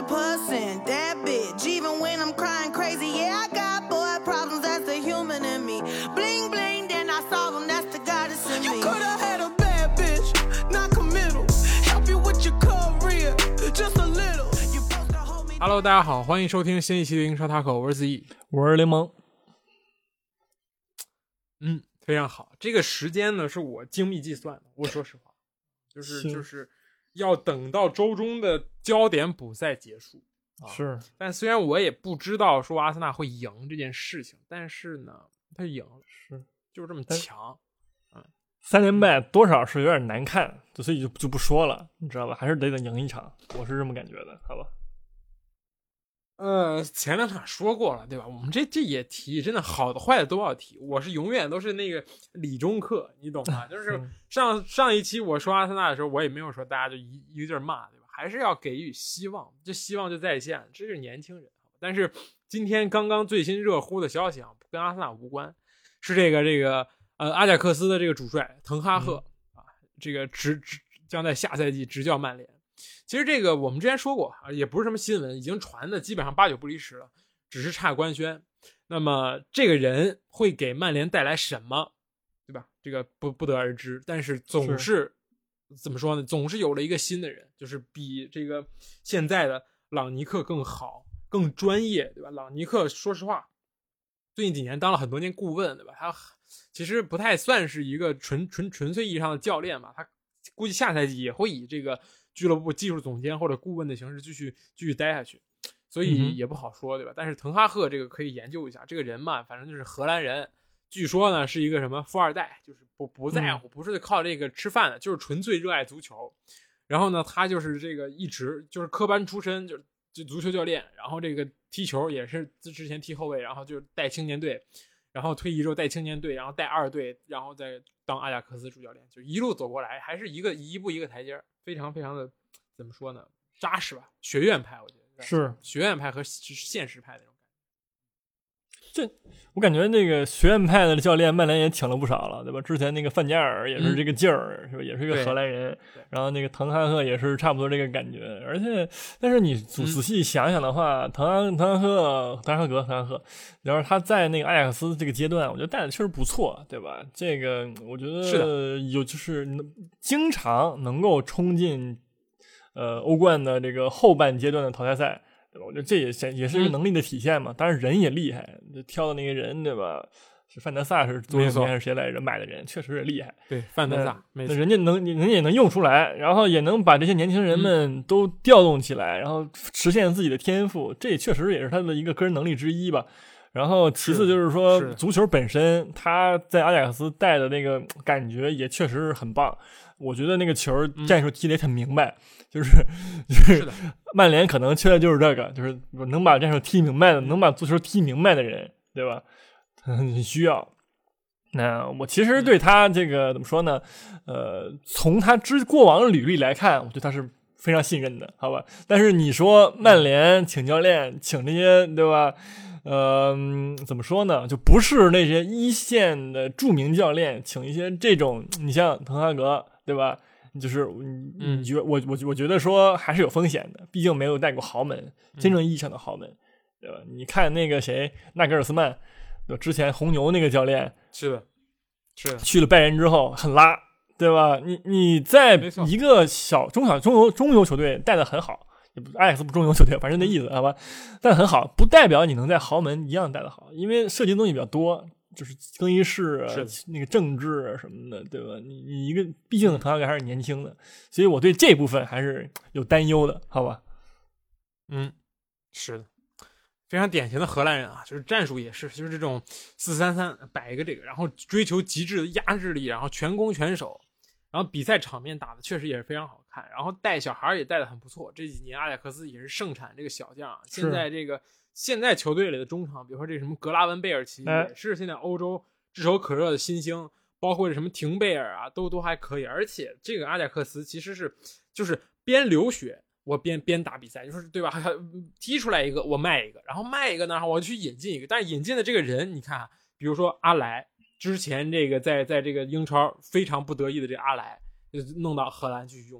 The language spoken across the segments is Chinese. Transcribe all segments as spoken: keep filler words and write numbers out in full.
percent that bitch. Even when I'm crying crazy, yeah, I got boy problems. That's the human in me. Bling bling, then I solve them. That's the goddess in me. You coulda had a bad bitch, not committal. Help you with your career, just a little. You supposed to hold me. Hello， 大家好，欢迎收听新一期的英超塔口，我是子毅， 我是联盟。 嗯，非常好。这个时间呢是我精密计算的，我说实话，就是就是要等到周中的焦点补赛结束。啊、 是， 但虽然我也不知道说阿森纳会赢这件事情，但是呢，他赢了， 是就是这么强。嗯， 三连败多少是有点难看，所以就就不说了，你知道吧？还是得得赢一场，我是这么感觉的，好吧？ 呃，前两场说过了，对吧？我们这这也提，真的好的坏的都要提。我是永远都是那个理中客，你懂吗？就是上上一期我说阿森纳的时候，我也没有说大家就一一个劲儿骂，对吧？还是要给予希望，这希望就在线，这是年轻人。但是今天刚刚最新热乎的消息啊，跟阿森纳无关，是这个这个呃阿贾克斯的这个主帅滕哈赫、嗯、啊，这个执执将在下赛季执教曼联。其实这个我们之前说过，也不是什么新闻，已经传的基本上八九不离十了，只是差官宣。那么这个人会给曼联带来什么，对吧？这个不不得而知。但是总是, 是怎么说呢？总是有了一个新的人，就是比这个现在的朗尼克更好、更专业，对吧？朗尼克说实话，最近几年当了很多年顾问，对吧？他其实不太算是一个纯纯纯粹意义上的教练吧。他估计下赛季也会以这个俱乐部技术总监或者顾问的形式继续继续待下去，所以也不好说，对吧？但是滕哈赫这个可以研究一下，这个人嘛，反正就是荷兰人，据说呢是一个什么富二代，就是不不在乎，不是靠这个吃饭的，就是纯粹热爱足球。然后呢，他就是这个一直就是科班出身，就就足球教练，然后这个踢球也是之前踢后卫，然后就带青年队，然后退役之后带青年队，然后带二队，然后再当阿贾克斯主教练，就一路走过来，还是一个一步一个台阶，非常非常的怎么说呢，扎实吧，学院派，我觉得是学院派和现实派那种感觉。 这我感觉那个学院派的教练曼联也请了不少了，对吧？之前那个范加尔也是这个劲儿、嗯，是吧？也是一个荷兰人，然后那个滕哈赫也是差不多这个感觉。而且，但是你仔仔细想想的话，滕哈滕哈赫、滕哈格、滕哈赫，然后他在那个阿贾克斯这个阶段，我觉得带的确实不错，对吧？这个我觉得有就是经常能够冲进呃欧冠的这个后半阶段的淘汰赛。对吧？我觉得这也也是一个能力的体现嘛。当然人也厉害，就挑的那个人，对吧？是范德萨是足球还是谁来着买的人，确实也厉害。 对，范德萨， 那人家能，人家也能用出来，然后也能把这些年轻人们都调动起来，嗯、然后实现自己的天赋，这确实也是他的一个个人能力之一吧。然后其次就是说，是足球本身，他在阿贾克斯带的那个感觉也确实很棒。我觉得那个球战术踢得也很明白。嗯就是就是曼联可能缺的就是这个，就是能把战术踢明白的，能把足球踢明白的人，对吧？很需要。那我其实对他这个怎么说呢？呃，从他之过往的履历来看，我觉得他是非常信任的，好吧？但是你说曼联请教练，请这些，对吧？呃，怎么说呢？就不是那些一线的著名教练，请一些这种，你像滕哈格，对吧？就是你觉我我我觉得说还是有风险的，毕竟没有带过豪门，真正意义上的豪门，对吧？你看那个谁，纳格尔斯曼，对吧？之前红牛那个教练， 是的，是的， 去了拜仁之后很拉，对吧？你你在一个小中小中游中游球队带的很好，也不阿贾克斯不中游球队，反正那意思好吧？但很好，不代表你能在豪门一样带的好，因为涉及的东西比较多。就是更衣室啊，那个政治啊什么的，对吧？你你一个毕竟滕哈格还是年轻的，所以我对这部分还是有担忧的，好吧？ 嗯，是的，非常典型的荷兰人啊，就是战术也是，就是这种四三三摆一个这个，然后追求极致的压制力，然后全攻全守，然后比赛场面打的确实也是非常好看，然后带小孩也带的很不错。这几年阿贾克斯也是盛产这个小将，现在这个。现在球队里的中场，比如说这什么格拉文贝尔奇，也是现在欧洲炙手可热的新星，包括什么廷贝尔啊，都都还可以。而且这个阿贾克斯其实是就是边流血我边边打比赛，就是对吧？踢出来一个我卖一个，然后卖一个呢我去引进一个。但是引进的这个人，你看，比如说阿莱，之前这个在在这个英超非常不得意的这个阿莱，就弄到荷兰继续用去。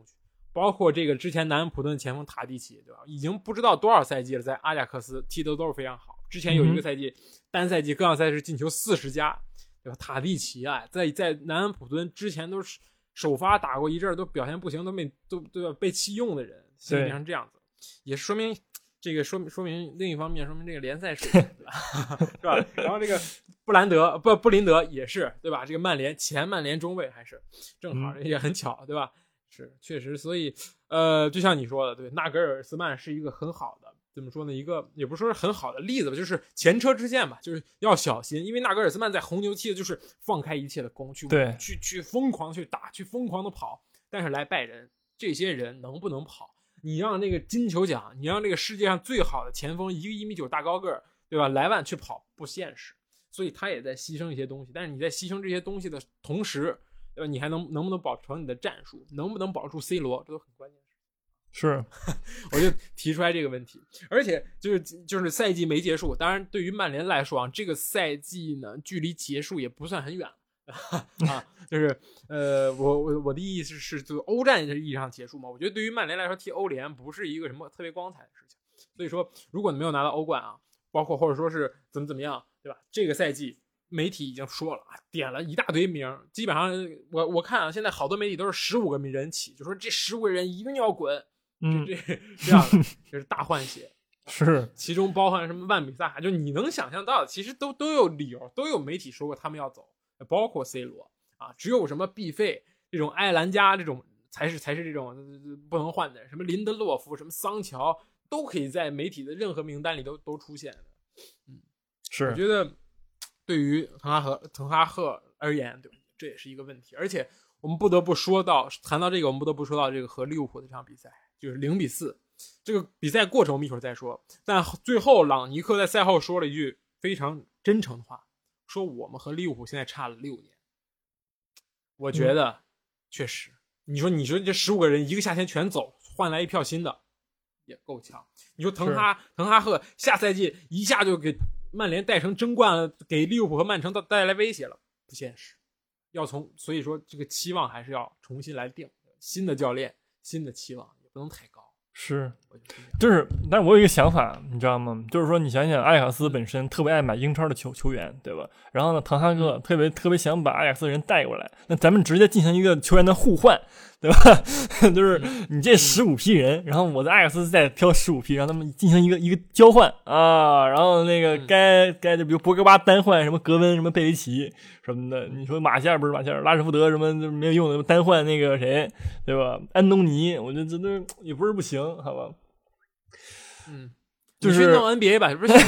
包括这个之前南安普顿前锋塔蒂奇，对吧？已经不知道多少赛季了，在阿贾克斯踢的都是非常好。之前有一个赛季，嗯、单赛季各项赛事进球四十加，对吧？塔蒂奇啊，在在南安普顿之前都是首发打过一阵，都表现不行，都没都对吧？被弃用的人，现在变成这样子，也说明这个说明说明另一方面说明这个联赛水平，对吧？是吧？然后这个布兰德不布林德也是，对吧？这个曼联前曼联中卫还是正好、嗯、也很巧，对吧？是确实，所以呃，就像你说的，对，纳格尔斯曼是一个很好的，怎么说呢？一个也不是说是很好的例子吧，就是前车之鉴吧，就是要小心，因为纳格尔斯曼在红牛踢的就是放开一切的攻，去对， 去去疯狂去打，去疯狂的跑，但是来拜仁，这些人能不能跑？你让那个金球奖，你让这个世界上最好的前锋，一个一米九大高个儿，对吧？莱万去跑不现实，所以他也在牺牲一些东西，但是你在牺牲这些东西的同时。对吧？你还能能不能保持你的战术？能不能保住 C 罗？这都很关键。 是， 我就提出来这个问题。而且就是就是赛季没结束，当然对于曼联来说啊，这个赛季呢距离结束也不算很远啊。就是呃，我我我的意思是，就欧战的意义上结束嘛。我觉得对于曼联来说，踢欧联不是一个什么特别光彩的事情。所以说，如果你没有拿到欧冠啊，包括或者说是怎么怎么样，对吧？这个赛季。媒体已经说了，点了一大堆名，基本上我我看啊，现在好多媒体都是十五个人起，就说这十五个人一定要滚， 嗯， 这这样的，这是大换血， 是， 其中包含什么万比萨，就你能想象到的，其实都都有理由，都有媒体说过他们要走，包括 C 罗啊，只有什么毕费这种埃兰加这种才是才是这种不能换的，什么林德洛夫、什么桑乔都可以在媒体的任何名单里都都出现的，嗯， 是， 我觉得。对于滕哈赫滕哈赫而言，对，这也是一个问题。而且我们不得不说到，谈到这个，我们不得不说到这个和利物浦的这场比赛，就是零比四。这个比赛过程我们一会儿再说。但最后，朗尼克在赛后说了一句非常真诚的话，说我们和利物浦现在差了六年。我觉得、嗯、确实，你说你说这十五个人一个夏天全走，换来一票新的，也够呛。你说滕哈滕哈赫下赛季一下就给。曼联带成争冠，给利物浦和曼城带来威胁了，不现实。要从，所以说这个期望还是要重新来定。新的教练，新的期望也不能太高。 是，就是，但是我有一个想法，你知道吗？就是说，你想想，阿贾克斯本身特别爱买英超的球球员，对吧？然后呢，滕哈赫特别特别想把阿贾克斯的人带过来，那咱们直接进行一个球员的互换，对吧？就是你这十五批人，然后我在阿贾克斯再挑十五批，让他们进行一个一个交换啊。然后那个该该就比如博格巴单换什么格温什么贝维奇什么的，你说马夏尔不是马夏尔，拉什福德什么没有用的单换那个谁，对吧？安东尼，我觉得这都也不是不行。好吧， 嗯， 就是弄 N B A 吧，不是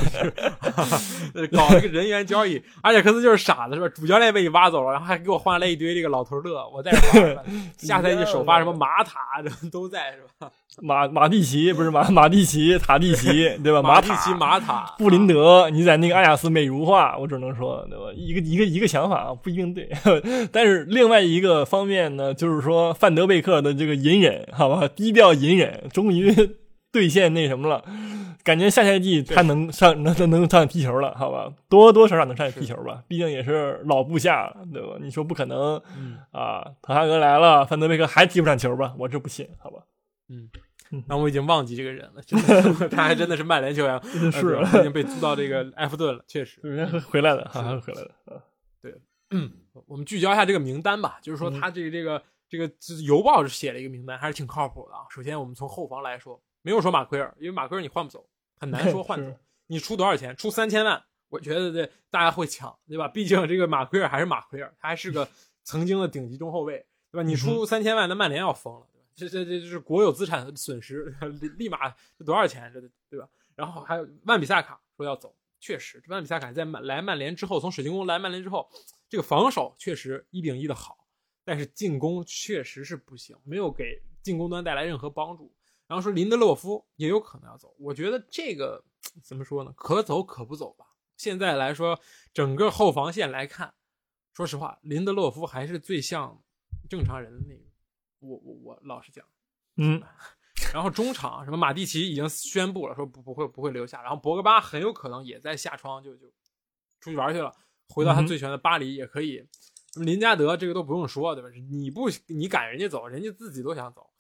搞这个人员交易，阿贾克斯就是傻子是吧？主教练被你挖走了，然后还给我换来一堆这个老头乐，我在这下赛季首发什么马塔都在是吧？ 马马蒂奇不是马马蒂奇塔蒂奇对吧？ 马蒂奇马塔布林德，你在那个阿贾斯美如画，我只能说对吧？一个一个一个想法啊，不一定对，但是另外一个方面呢，就是说范德贝克的这个隐忍，好吧，低调隐忍，终于兑现那什么了。感觉下赛季他能上能能上踢球了，好吧，多多少少能上踢球吧，毕竟也是老部下，对吧？你说不可能、嗯、啊，滕哈格来了，范德贝克还踢不上球吧？我这不信，好吧？ 嗯，那我已经忘记这个人了，真的，他还真的是曼联球员， 是已经被租到这个埃弗顿了，确实， 回来的，好像回来的啊。 对，嗯，我们聚焦一下这个名单吧，就是说他这个这个这个邮报是写了一个名单，还是挺靠谱的啊。首先我们从后防来说。没有说马奎尔，因为马奎尔你换不走，很难说换走。你出多少钱？出三千万，我觉得这大家会抢，对吧？毕竟这个马奎尔还是马奎尔，他还是个曾经的顶级中后卫，对吧？你出三千万，那曼联要疯了，对吧？这这这就是国有资产损失，立马多少钱，这对吧？然后还有万比萨卡说要走，确实，万比萨卡在来曼联之后，从水晶宫来曼联之后，这个防守确实一顶一的好，但是进攻确实是不行，没有给进攻端带来任何帮助。然后说林德洛夫也有可能要走，我觉得这个怎么说呢？可走可不走吧。现在来说，整个后防线来看，说实话，林德洛夫还是最像正常人的那个。我我我老实讲， 嗯。 然后中场什么马蒂奇已经宣布了，说不不会不会留下，然后博格巴很有可能也在下窗就就出去玩去了，回到他最喜欢的巴黎也可以。嗯、林加德这个都不用说，对吧？你不你赶人家走，人家自己都想走。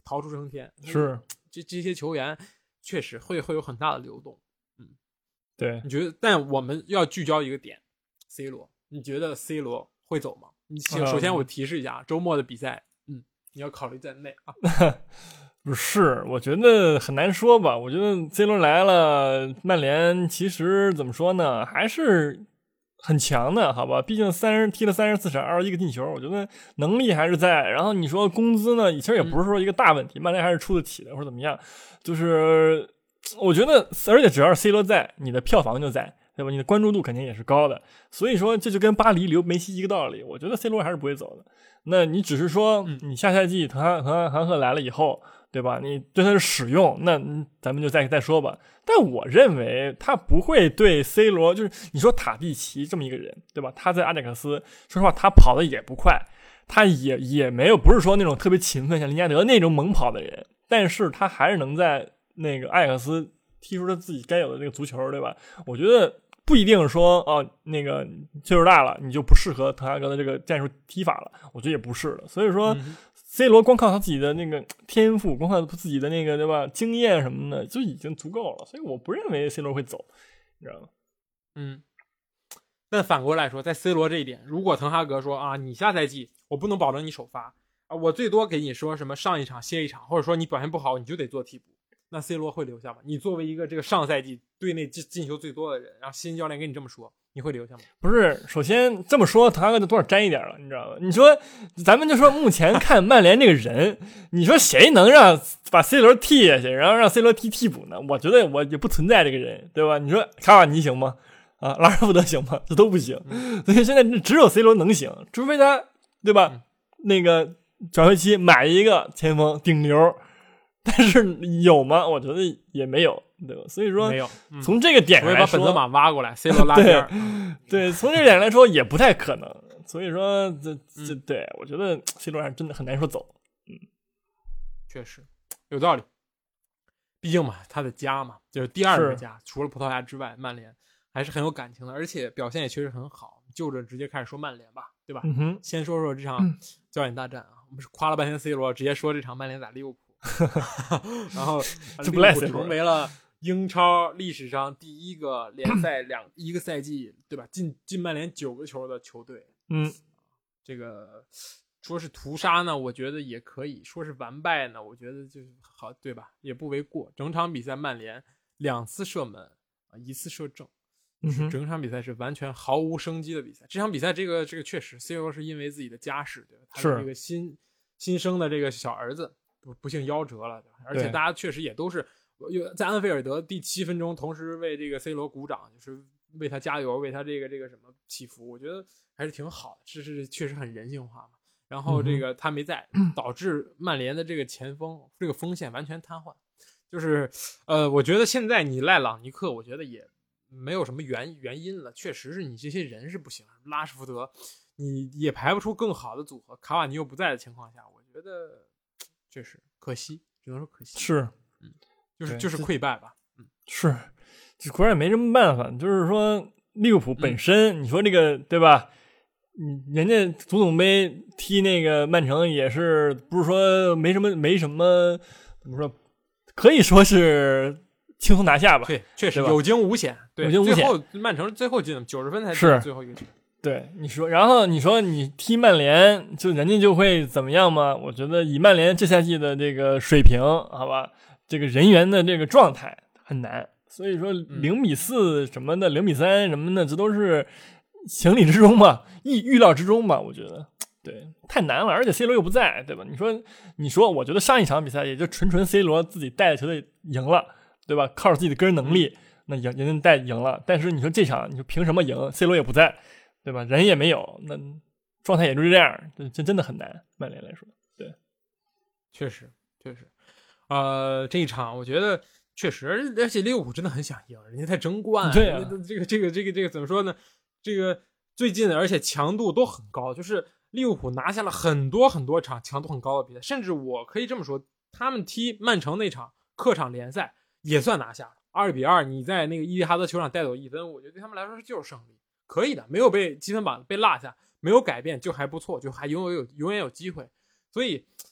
逃出升天。 是这这些球员确实会会有很大的流动。嗯， 对， 你觉得？但我们要聚焦一个点 ，C 罗，你觉得 C 罗会走吗？你首先我提示一下，嗯、周末的比赛，嗯，你要考虑在内啊。 不是，我觉得很难说吧。我觉得 C 罗来了，曼联其实怎么说呢，还是很强的，好吧？毕竟三十踢了三十四场，二十一个进球，我觉得能力还是在。然后你说工资呢，其实也不是说一个大问题，嗯、曼联还是出得起的，或者怎么样。就是我觉得，而且只要是 C 罗在，你的票房就在，对吧？你的关注度肯定也是高的。所以说，这就跟巴黎留梅西一个道理。我觉得 C 罗还是不会走的。那你只是说，你下赛季滕哈滕哈韩赫来了以后。对吧？你对他的使用，那咱们就再再说吧。但我认为他不会对 C 罗，就是你说塔蒂奇这么一个人，对吧？他在阿贾克斯，说实话，他跑的也不快，他也也没有不是说那种特别勤奋，像林加德那种猛跑的人，但是他还是能在那个阿贾克斯踢出他自己该有的这个足球，对吧？我觉得不一定说哦，那个岁数大了你就不适合滕哈格的这个战术踢法了，我觉得也不是的。所以说。嗯C 罗光靠他自己的那个天赋，光靠他自己的那个对吧经验什么的就已经足够了，所以我不认为 C 罗会走，你知道吗？ 嗯，但反过来说，在 C 罗这一点，如果滕哈格说啊，你下赛季我不能保证你首发啊，我最多给你说什么上一场歇一场，或者说你表现不好你就得做替补，那 C 罗会留下吗？你作为一个这个上赛季队内进球最多的人，然后新教练跟你这么说，你会留下吗？ 不是，首先这么说，滕哈格就多少沾一点了，你知道吗？你说，咱们就说目前看曼联这个人，你说谁能让把 C 罗替下去，然后让 C 罗踢替补呢？我觉得我也不存在这个人，对吧？你说卡瓦尼行吗？啊，拉什福德行吗？这都不行。所以现在只有 C 罗能行，除非他，对吧？嗯、那个转会期买一个前锋顶流，但是有吗？我觉得也没有。对吧？所以说， 没有、嗯、 从这个点上来说， 把本泽马挖过来 ，C 罗拉边对，对，从这个点来说也不太可能。所以说，这这、嗯、对我觉得 C 罗还真的很难说走。嗯， 确实有道理。毕竟嘛，他的家嘛，就是第二个家，除了葡萄牙之外，曼联还是很有感情的，而且表现也确实很好。就着直接开始说曼联吧，对吧？ 嗯哼， 先说说这场焦点大战啊，我们是夸了半天 C 罗，直接说这场曼联打利物浦，然后利物浦成为了。英超历史上第一个联赛两一个赛季，对吧？进进曼联九个球的球队， 嗯， 这个说是屠杀呢，我觉得也可以；说是完败呢，我觉得就是好，对吧？也不为过。整场比赛曼联两次射门啊，一次射正， 嗯， 整场比赛是完全毫无生机的比赛。这场比赛，这个这个确实 ，C 罗是因为自己的家世，对吧？他的这个新新生的这个小儿子不不幸夭折了，对吧？而且大家确实也都是。在安菲尔德第七分钟，同时为这个 C 罗鼓掌，就是为他加油，为他这个这个什么祈福，我觉得还是挺好的，这是确实很人性化嘛。然后这个他没在， 嗯、 导致曼联的这个前锋这个锋线完全瘫痪。就是呃，我觉得现在你赖朗尼克，我觉得也没有什么原原因了，确实是你这些人是不行，拉什福德你也排不出更好的组合，卡瓦尼又不在的情况下，我觉得确实可惜，只能说可惜。 是。 就是就是溃败吧，嗯， 是，这国人也没什么办法。就是说，利物浦本身，嗯、你说这个对吧？嗯，人家足总杯踢那个曼城也是，不是说没什么没什么，怎么说？可以说是轻松拿下吧？ 对，确实有惊无险，对， 有惊无险。 最后曼城最后进九十分才进最后一个球。 对，你说，然后你说你踢曼联，就人家就会怎么样吗？我觉得以曼联这赛季的这个水平，好吧。这个人员的这个状态很难，所以说零比四什么的，零、嗯、比三什么的，这都是情理之中嘛，意预料之中嘛。我觉得，对，太难了，而且 C 罗又不在，对吧？你说，你说，我觉得上一场比赛也就纯纯 C 罗自己带着球队赢了，对吧？靠着自己的个人能力，那赢人家带赢了。但是你说这场，你说凭什么赢 ？C 罗也不在，对吧？人也没有，那状态也就是这样，这真的很难。曼联来说，对， 确实，确实。呃，这一场我觉得确实，而且利物浦真的很想赢，人家在争冠、啊。 对啊， 这个这个这个这个怎么说呢？这个最近而且强度都很高，就是利物浦拿下了很多很多场强度很高的比赛，甚至我可以这么说，他们踢曼城那场客场联赛也算拿下了，二比二，你在那个伊蒂哈德球场带走一分，我觉得对他们来说就是胜利，可以的，没有被积分榜被落下，没有改变就还不错，就还永远有永远有机会。所以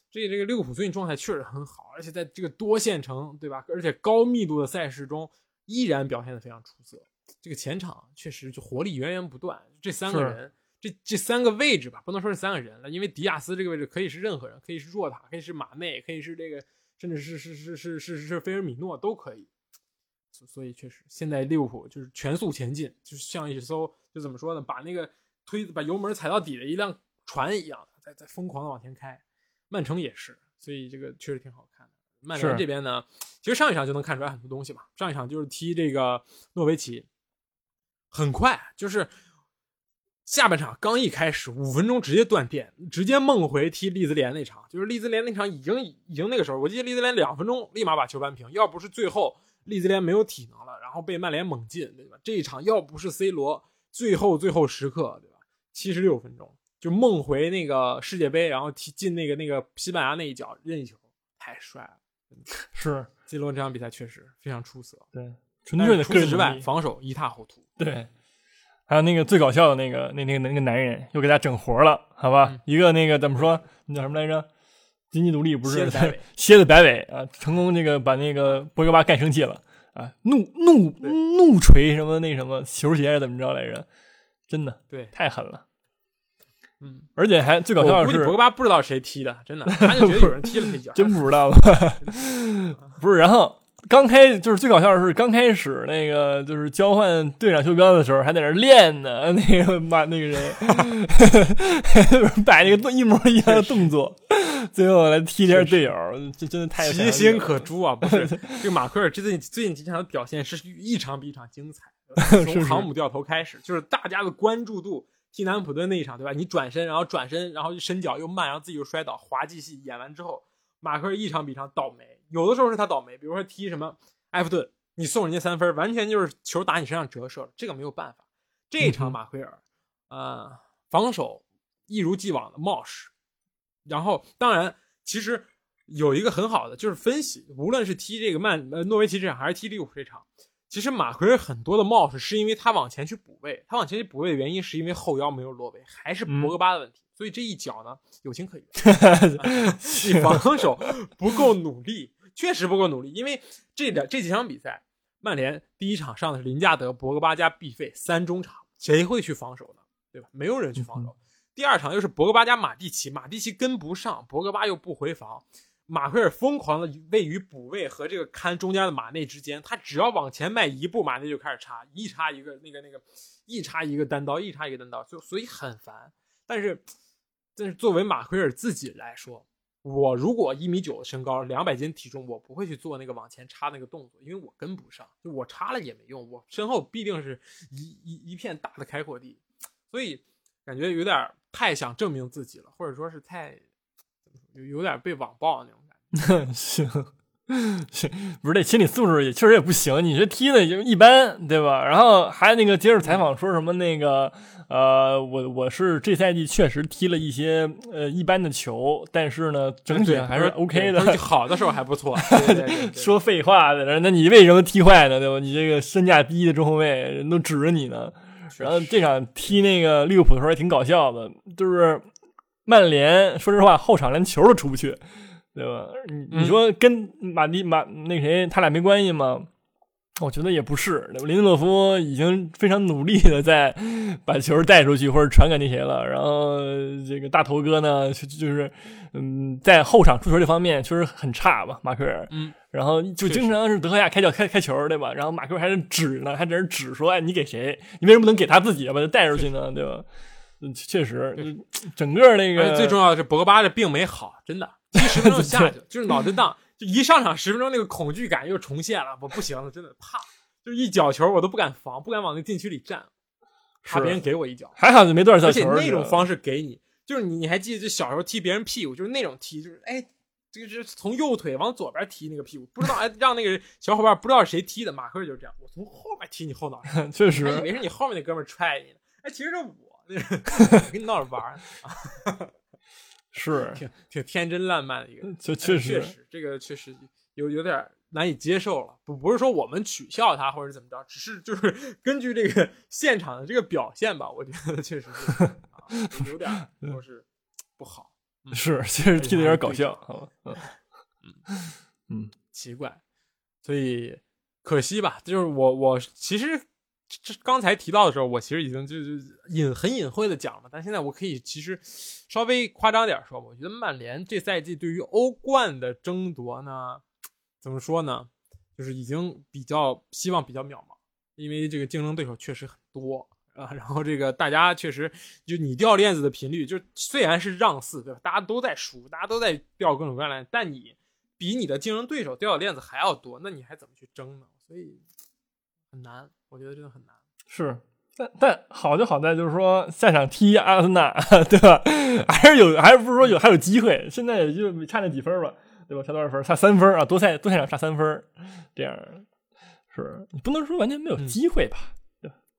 这个这个利物浦最近状态确实很好，而且在这个多线程，对吧？而且高密度的赛事中，依然表现得非常出色。这个前场确实就活力源源不断，这三个人，这这三个位置吧，不能说是三个人了，因为迪亚斯这个位置可以是任何人，可以是若塔，可以是马内，可以是这个，甚至是是是是是是菲尔米诺都可以。所以确实，现在利物浦就是全速前进，就是像一艘就怎么说呢，把那个推把油门踩到底的一辆船一样，在在疯狂的往前开。曼城也是，所以这个确实挺好看的。曼联这边呢，其实上一场就能看出来很多东西嘛。上一场就是踢这个诺维奇，很快就是下半场刚一开始五分钟直接断电，直接梦回踢利兹联那场。就是利兹联那场已经已经那个时候，我记得利兹联两分钟立马把球扳平，要不是最后利兹联没有体能了，然后被曼联猛进，对吧？这一场要不是 C 罗最后最后时刻，对吧？七十六分钟。就梦回那个世界杯，然后踢进那个那个西班牙那一脚任意球，太帅了！ 是 C 罗这场比赛确实非常出色， 对，纯粹的个人之外，防守一塌糊涂。 对，还有那个最搞笑的那个那那个那个男人又给他整活了，好吧？嗯、一个那个怎么说？那叫什么来着？经济独立不是蝎子摆尾啊，成功这个把那个博格巴干生气了啊，怒怒怒锤什么那什么球鞋是怎么着来着？真的， 对， 太狠了。 嗯， 而且还最搞笑的是， 我估计博格巴不知道谁踢的，真的，他就觉得有人踢了这脚， 真不知道吧？不是，然后刚开就是最搞笑的是，刚开始那个就是交换队长袖标的时候，还在那练呢，那个把那个人摆那个一模一样的动作，最后来踢一下队友，这真的太其心可诛啊！不是，这个马奎尔最近最近几场的表现是一场比一场精彩，从航母掉头开始，就是大家的关注度。踢南安普顿那一场，对吧？你转身，然后转身，然后伸脚又慢，然后自己又摔倒，滑稽戏演完之后，马奎尔一场比一场倒霉。有的时候是他倒霉，比如说踢什么埃弗顿，你送人家三分，完全就是球打你身上折射了，这个没有办法。这一场马奎尔，呃，防守一如既往的冒失。然后，当然，其实有一个很好的就是分析，无论是踢这个曼呃诺维奇这场，还是踢利物浦这场。其实马奎尔很多的冒失是因为他往前去补位，他往前去补位的原因是因为后腰没有落位，还是博格巴的问题。嗯、所以这一脚呢，有情可原。你防守不够努力，确实不够努力。因为这两这几场比赛，曼联第一场上的是林加德、博格巴加毕费三中场，谁会去防守呢？对吧？没有人去防守。嗯、第二场又是博格巴加马蒂奇，马蒂奇跟不上，博格巴又不回防。马奎尔疯狂的位于补位和这个看中间的马内之间，他只要往前迈一步，马内就开始插，一插一个那个那个，一插一个单刀，一插一个单刀，就所以很烦。但是，但是作为马奎尔自己来说，我如果一米九身高，两百斤体重，我不会去做那个往前插那个动作，因为我跟不上，就我插了也没用，我身后必定是一一一片大的开阔地，所以感觉有点太想证明自己了，或者说是太。有有点被网暴那种感觉。 行，不是这心理素质也确实也不行，你这踢的就一般，对吧？然后还那个接着采访说什么那个呃，我我是这赛季确实踢了一些呃一般的球，但是呢整体还是 OK 的， 好的时候还不错。对对对对说废话的，那你为什么踢坏呢？对吧？你这个身价低的中后卫人都指着你呢。然后这场踢那个利物浦的时候也挺搞笑的，就是曼联说实话后场连球都出不去，对吧？你你说跟马蒂马那谁他俩没关系吗？我觉得也不是，林德洛夫已经非常努力的在把球带出去或者传给那谁了，然后这个大头哥呢就就是嗯在后场出球这方面确实很差吧，马奎尔， 嗯， 然后就经常是德赫亚开脚开开球，对吧？然后马奎尔还是指呢，还在那指说，哎，你给谁？你为什么不能给他自己把他带出去呢？对吧？嗯，确实，整个那个最重要的是博格巴这病没好，真的，七十分钟下去就是脑震荡。就一上场十分钟，那个恐惧感又重现了，我不行了，真的怕，就是一脚球我都不敢防，不敢往那禁区里站，怕别人给我一脚。 还好就没多少小球，而且那种方式给你，就是你你还记得，就小时候踢别人屁股，就是那种踢，就是哎，这个是从右腿往左边踢那个屁股，不知道哎让那个小伙伴不知道谁踢的，马克就是这样，我从后边踢你后脑勺， 确实， 还以为是你后面那哥们踹你呢，哎，其实是我，跟你闹着玩儿。 是挺挺天真烂漫的一个， 就确实确实这个确实有有点难以接受了。不不是说我们取笑他或者怎么着，只是就是根据这个现场的这个表现吧，我觉得确实是、啊、有点说是不好。 是其实踢的有点搞笑，好吧？嗯嗯嗯， 奇怪，所以可惜吧。就是我我其实这刚才提到的时候，我其实已经就是隐很隐晦的讲了，但现在我可以其实稍微夸张点说，我觉得曼联这赛季对于欧冠的争夺呢，怎么说呢，就是已经比较希望比较渺茫，因为这个竞争对手确实很多。啊，然后这个大家确实就你掉链子的频率，就虽然是让四，对吧？大家都在输，大家都在掉各种各样的链子，但你比你的竞争对手掉的链子还要多，那你还怎么去争呢？所以很难，我觉得真的很难。 是，但但好就好在就是说下场踢阿森纳，对吧？还是有，还是不是说有还有机会？现在也就差那几分吧，对吧？差多少分？差三分啊！多赛多赛场差三分，这样是你不能说完全没有机会吧？嗯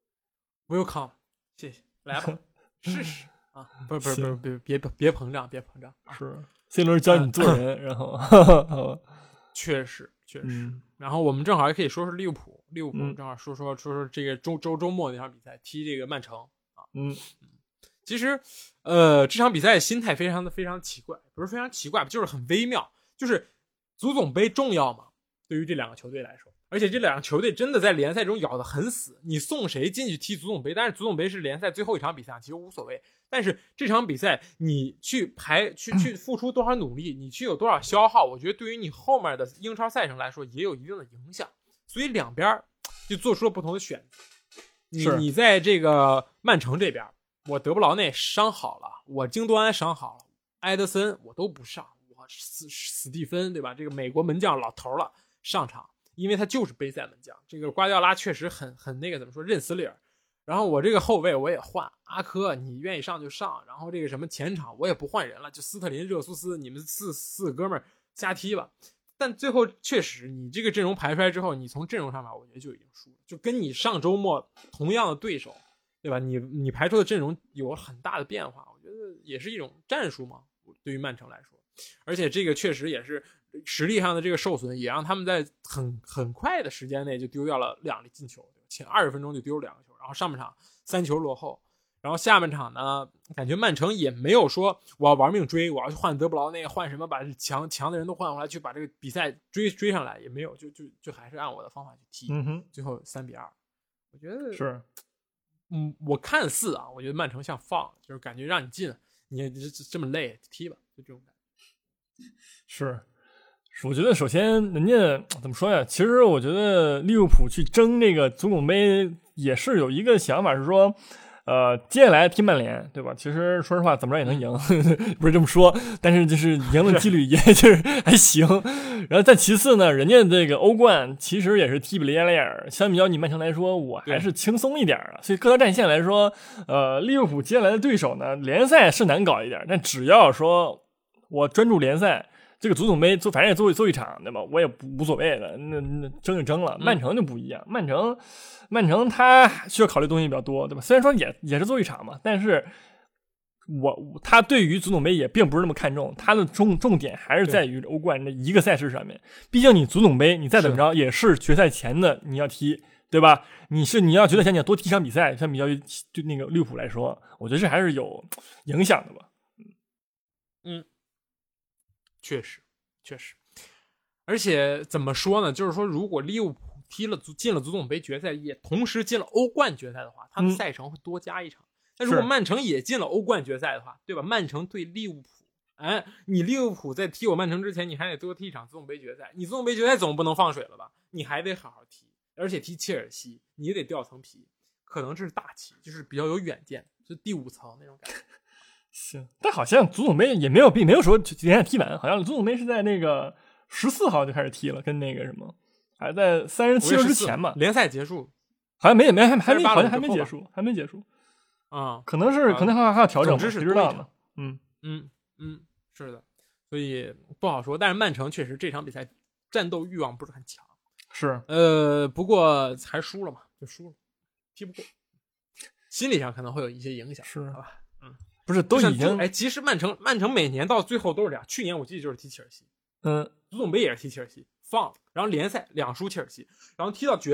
Welcome， 谢谢，来吧，试试啊！不是不是不是，别别别膨胀，别膨胀。 是 C 罗教你做人，啊、然后确实确实、 嗯。 然后我们正好也可以说说利物浦，利物浦正好说说、嗯、说说这个周周周末那场比赛，踢这个曼城啊。 嗯， 其实呃这场比赛心态非常的非常奇怪，不是非常奇怪，就是很微妙，就是足总杯重要嘛，对于这两个球队来说。而且这两个球队真的在联赛中咬得很死，你送谁进去踢足总杯？但是足总杯是联赛最后一场比赛，其实无所谓。但是这场比赛你去排去去付出多少努力，你去有多少消耗，我觉得对于你后面的英超赛程来说也有一定的影响。所以两边就做出了不同的选择。你你在这个曼城这边，我德布劳内伤好了，我京多安伤好了，埃德森我都不上，我史史蒂芬对吧？这个美国门将老头了上场。因为他就是杯赛门将，这个瓜迪奥拉确实很很那个怎么说认死理儿。然后我这个后卫我也换，阿科你愿意上就上，然后这个什么前场我也不换人了，就斯特林、热苏斯你们四四个哥们儿瞎踢吧。但最后确实你这个阵容排出来之后，你从阵容上面我觉得就已经输了，就跟你上周末同样的对手，对吧？你你排出的阵容有很大的变化，我觉得也是一种战术嘛，对于曼城来说。而且这个确实也是实力上的这个受损，也让他们在很很快的时间内就丢掉了两粒进球，前二十分钟就丢了两个球，然后上半场三球落后，然后下半场呢，感觉曼城也没有说我要玩命追，我要去换德布劳内，换什么把强强的人都换回来，去把这个比赛追追上来，也没有，就就就还是按我的方法去踢， 嗯哼， 最后三比二，我觉得是， 嗯，我看似啊，我觉得曼城像放，就是感觉让你进，你也这么累踢吧，就这种感觉。 是，我觉得首先人家怎么说呀？其实我觉得利物浦去争这个足总杯也是有一个想法，是说，呃，接下来踢曼联，对吧？其实说实话，怎么着也能赢，不是这么说，但是就是赢的几率也就是还行。然后再其次呢，人家这个欧冠其实也是踢比利亚雷尔，相比较你曼城来说，我还是轻松一点的。所以各条战线来说，呃，利物浦接下来的对手呢，联赛是难搞一点，但只要说我专注联赛，这个足总杯做反正也做做一场，对吧？我也不无所谓的，那那争就争了。曼城就不一样，曼城曼城他需要考虑的东西比较多，对吧？虽然说也也是做一场嘛，但是我他对于足总杯也并不是那么看重，他的重重点还是在于欧冠这一个赛事上面。毕竟你足总杯你再怎么着也是决赛前的你要踢，对吧？你是你要决赛前你要多踢场比赛，相比较于对那个利物浦来说，我觉得这还是有影响的吧。 嗯。确实，确实，而且怎么说呢？就是说，如果利物浦踢了足进了足总杯决赛，也同时进了欧冠决赛的话，他的赛程会多加一场。但、嗯、如果曼城也进了欧冠决赛的话，对吧？曼城对利物浦，哎，你利物浦在踢我曼城之前，你还得多踢一场足总杯决赛。你足总杯决赛总不能放水了吧？你还得好好踢，而且踢切尔西，你也得掉层皮，可能这是大棋，就是比较有远见，就第五层那种感觉。 行，但好像足总杯也没有并没有说联赛踢完，好像足总杯是在那个十四号就开始踢了，跟那个什么，还在三十七周之前嘛。 联赛结束， 好像没没还还没好像还没结束，还没结束啊、嗯， 可能是可能还还要调整， 总之是不知道呢。嗯嗯嗯，是的，所以不好说。但是曼城确实这场比赛战斗欲望不是很强， 是呃，不过还输了嘛，就输了，踢不过，心理上可能会有一些影响， 是好吧？嗯。 不是都已经哎，其实曼城曼城每年到最后都是这样。去年我记得就是踢切尔西， 嗯， 足总杯也是踢切尔西，放，然后联赛两输切尔西，然后踢到决赛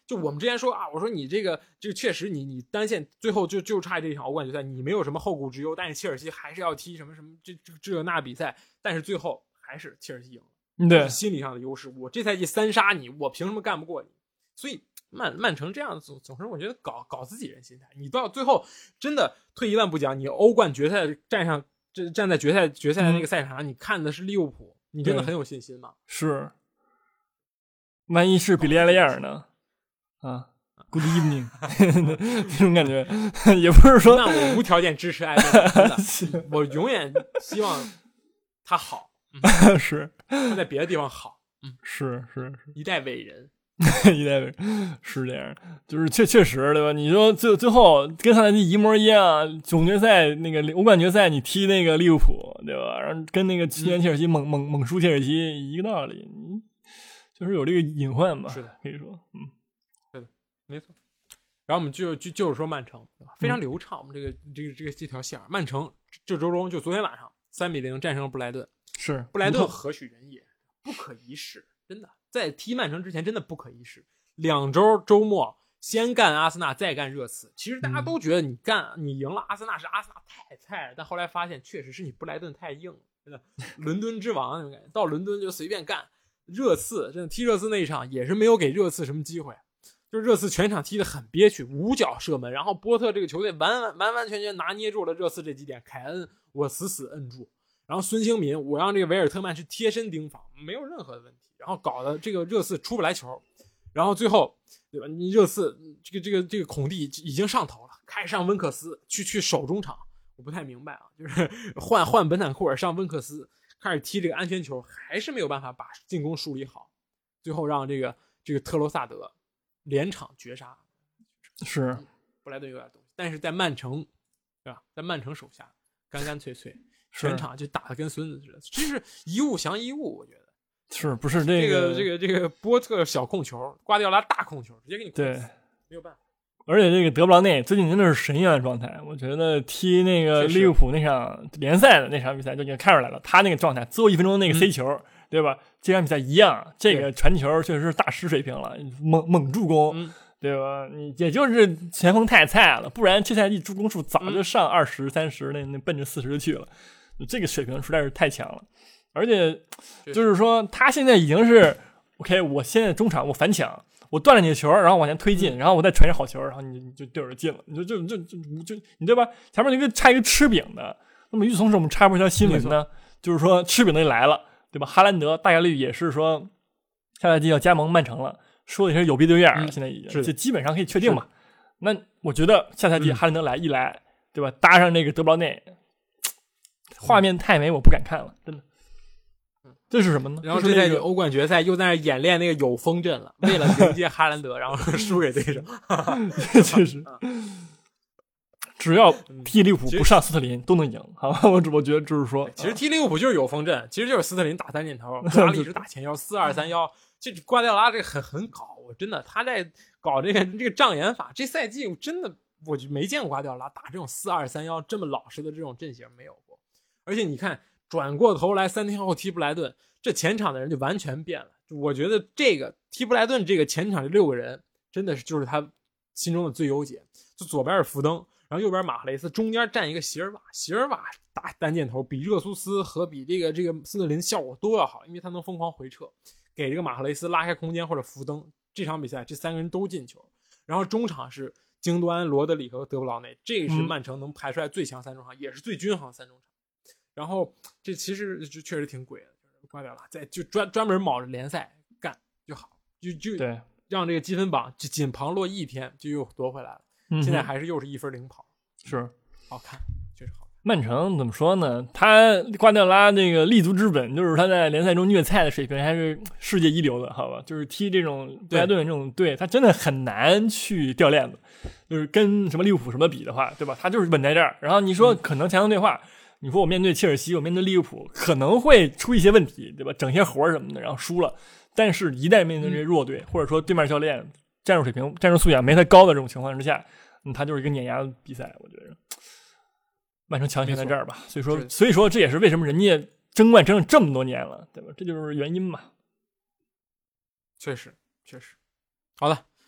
就我们之前说啊，我说你这个这个确实你你单线最后就就差这一场欧冠决赛，你没有什么后顾之忧，但是切尔西还是要踢什么什么这这这那比赛，但是最后还是切尔西赢了， 对， 就是心理上的优势。我这赛季三杀你，我凭什么干不过你？所以曼曼城这样总总是我觉得搞搞自己人心态。你到最后真的退一万步讲，你欧冠决赛站上这站在决赛决赛的那个赛场上，嗯、你看的是利物浦，你真的很有信心吗？ 是。万一是比利亚雷亚尔呢？啊 ，Good evening， 这种感觉也不是说， 那我无条件支持埃顿，真的，我永远希望他好， 嗯、是他在别的地方好，嗯， 是是是， 一代伟人， 一代伟人是这样，就是确确实对吧？你说最最后跟上赛季一模一样，总决赛那个欧冠决赛你踢那个利物浦对吧？然后跟那个去年切尔西猛、嗯、猛猛输切尔西一个道理，你。就是有这个隐患吧， 是的， 可以说，嗯， 是的，没错。然后我们就就就是说曼城，非常流畅。嗯、我们这个这个这个这条线，曼城这周中就昨天晚上三比零战胜了布莱顿， 是布莱顿何许人也，不可一世，真的。在踢曼城之前，真的不可一世。两周周末先干阿森纳，再干热刺。其实大家都觉得你干、嗯、你赢了阿森纳是阿森纳太菜了，但后来发现确实是你布莱顿太硬了，真的。伦敦之王那种感觉，到伦敦就随便干。热刺真的踢热刺那一场也是没有给热刺什么机会，就是热刺全场踢得很憋屈，五脚射门，然后波特这个球队完完完完全全拿捏住了热刺这几点，凯恩我死死摁住，然后孙兴民我让这个维尔特曼去贴身盯防，没有任何的问题，然后搞得这个热刺出不来球，然后最后对吧？你热刺这个这个这个孔蒂已经上头了，开始上温克斯去去守中场，我不太明白啊，就是换换本坦库尔上温克斯。开始踢这个安全球，还是没有办法把进攻梳理好，最后让这个这个特罗萨德连场绝杀。 是布莱顿有点东西，但是在曼城，对吧？在曼城手下干干脆脆，全场就打得跟孙子似的，真是一物降一物，我觉得是不是这个这个这个波特小控球，瓜迪奥拉大控球，直接给你对， 没有办法。 而且这个德布劳内最近真的是神一样的状态，我觉得踢那个利物浦那场联赛的那场比赛就已经看出来了，他那个状态，最后一分钟那个 C 球，嗯、对吧？这场比赛一样，这个传球确实是大师水平了，猛猛助攻， 嗯、 对吧？你也就是前锋太菜了，不然这赛季助攻数早就上二十、三十，那那奔着四十就去了，这个水平实在是太强了。而且就是说，他现在已经是 OK， 我现在中场我反抢。我断了你的球，然后往前推进，然后我再传一好球，然后你你就对着进了，你就就就就就你对吧？前面一个差一个吃饼的，那么与此同时，我们插播一条新闻呢，就是说吃饼的来了，对吧？哈兰德大概率也是说下赛季要加盟曼城了，说的也是有鼻对眼，嗯、现在已经就基本上可以确定嘛。那我觉得下赛季哈兰德来一来，对吧？搭上那个德布劳内，画面太美，我不敢看了，真的。这是什么呢？ 然后这赛季欧冠决赛又在那演练那个有风阵了，为了迎接哈兰德，然后输给对手。 确实，只要踢利物浦不上斯特林都能赢，好吧？我我觉得就是说， 其实踢利物浦就是有风阵，其实就是斯特林打三箭头，拉里是打前腰，四二三幺。这瓜迪奥拉这个很很搞，我真的他在搞这个这个障眼法。这赛季我真的我就没见过瓜迪奥拉打这种四二三幺这么老实的这种阵型，没有过。而且你看。转过头来，三天后踢布莱顿，这前场的人就完全变了。我觉得这个踢布莱顿这个前场这六个人，真的是就是他心中的最优解。就左边是福登，然后右边马赫雷斯，中间站一个席尔瓦。席尔瓦打单箭头比热苏斯和比这个这个斯特林效果都要好，因为他能疯狂回撤，给这个马赫雷斯拉开空间或者福登。这场比赛这三个人都进球。然后中场是京多安、罗德里和德布劳内，这个是曼城能排出来最强三中场，嗯、也是最均衡三中场。然后这其实就确实挺鬼的，就是瓜迪奥拉在就专专门卯着联赛干就好，就就对让这个积分榜就仅旁落一天就又夺回来了。 嗯、 现在还是又是一分领跑， 是好看，确实好看。 曼城怎么说呢？他瓜迪奥拉这个立足之本就是他在联赛中虐菜的水平还是世界一流的，好吧？就是踢这种布莱顿这种队，他真的很难去掉链子，就是跟什么利物浦什么比的话，对吧？他就是稳在这儿。然后你说可能强强对话。嗯你说我面对切尔西，我面对利物浦，可能会出一些问题，对吧？整些活什么的，然后输了。但是，一旦面对这些弱队，嗯、或者说对面教练战术水平、战术素养没他高的这种情况之下，嗯，他就是一个碾压的比赛。我觉得曼城强强在这儿吧。所以说，所以说这也是为什么人家争冠争了这么多年了，对吧？这就是原因嘛。 确实，确实。好的，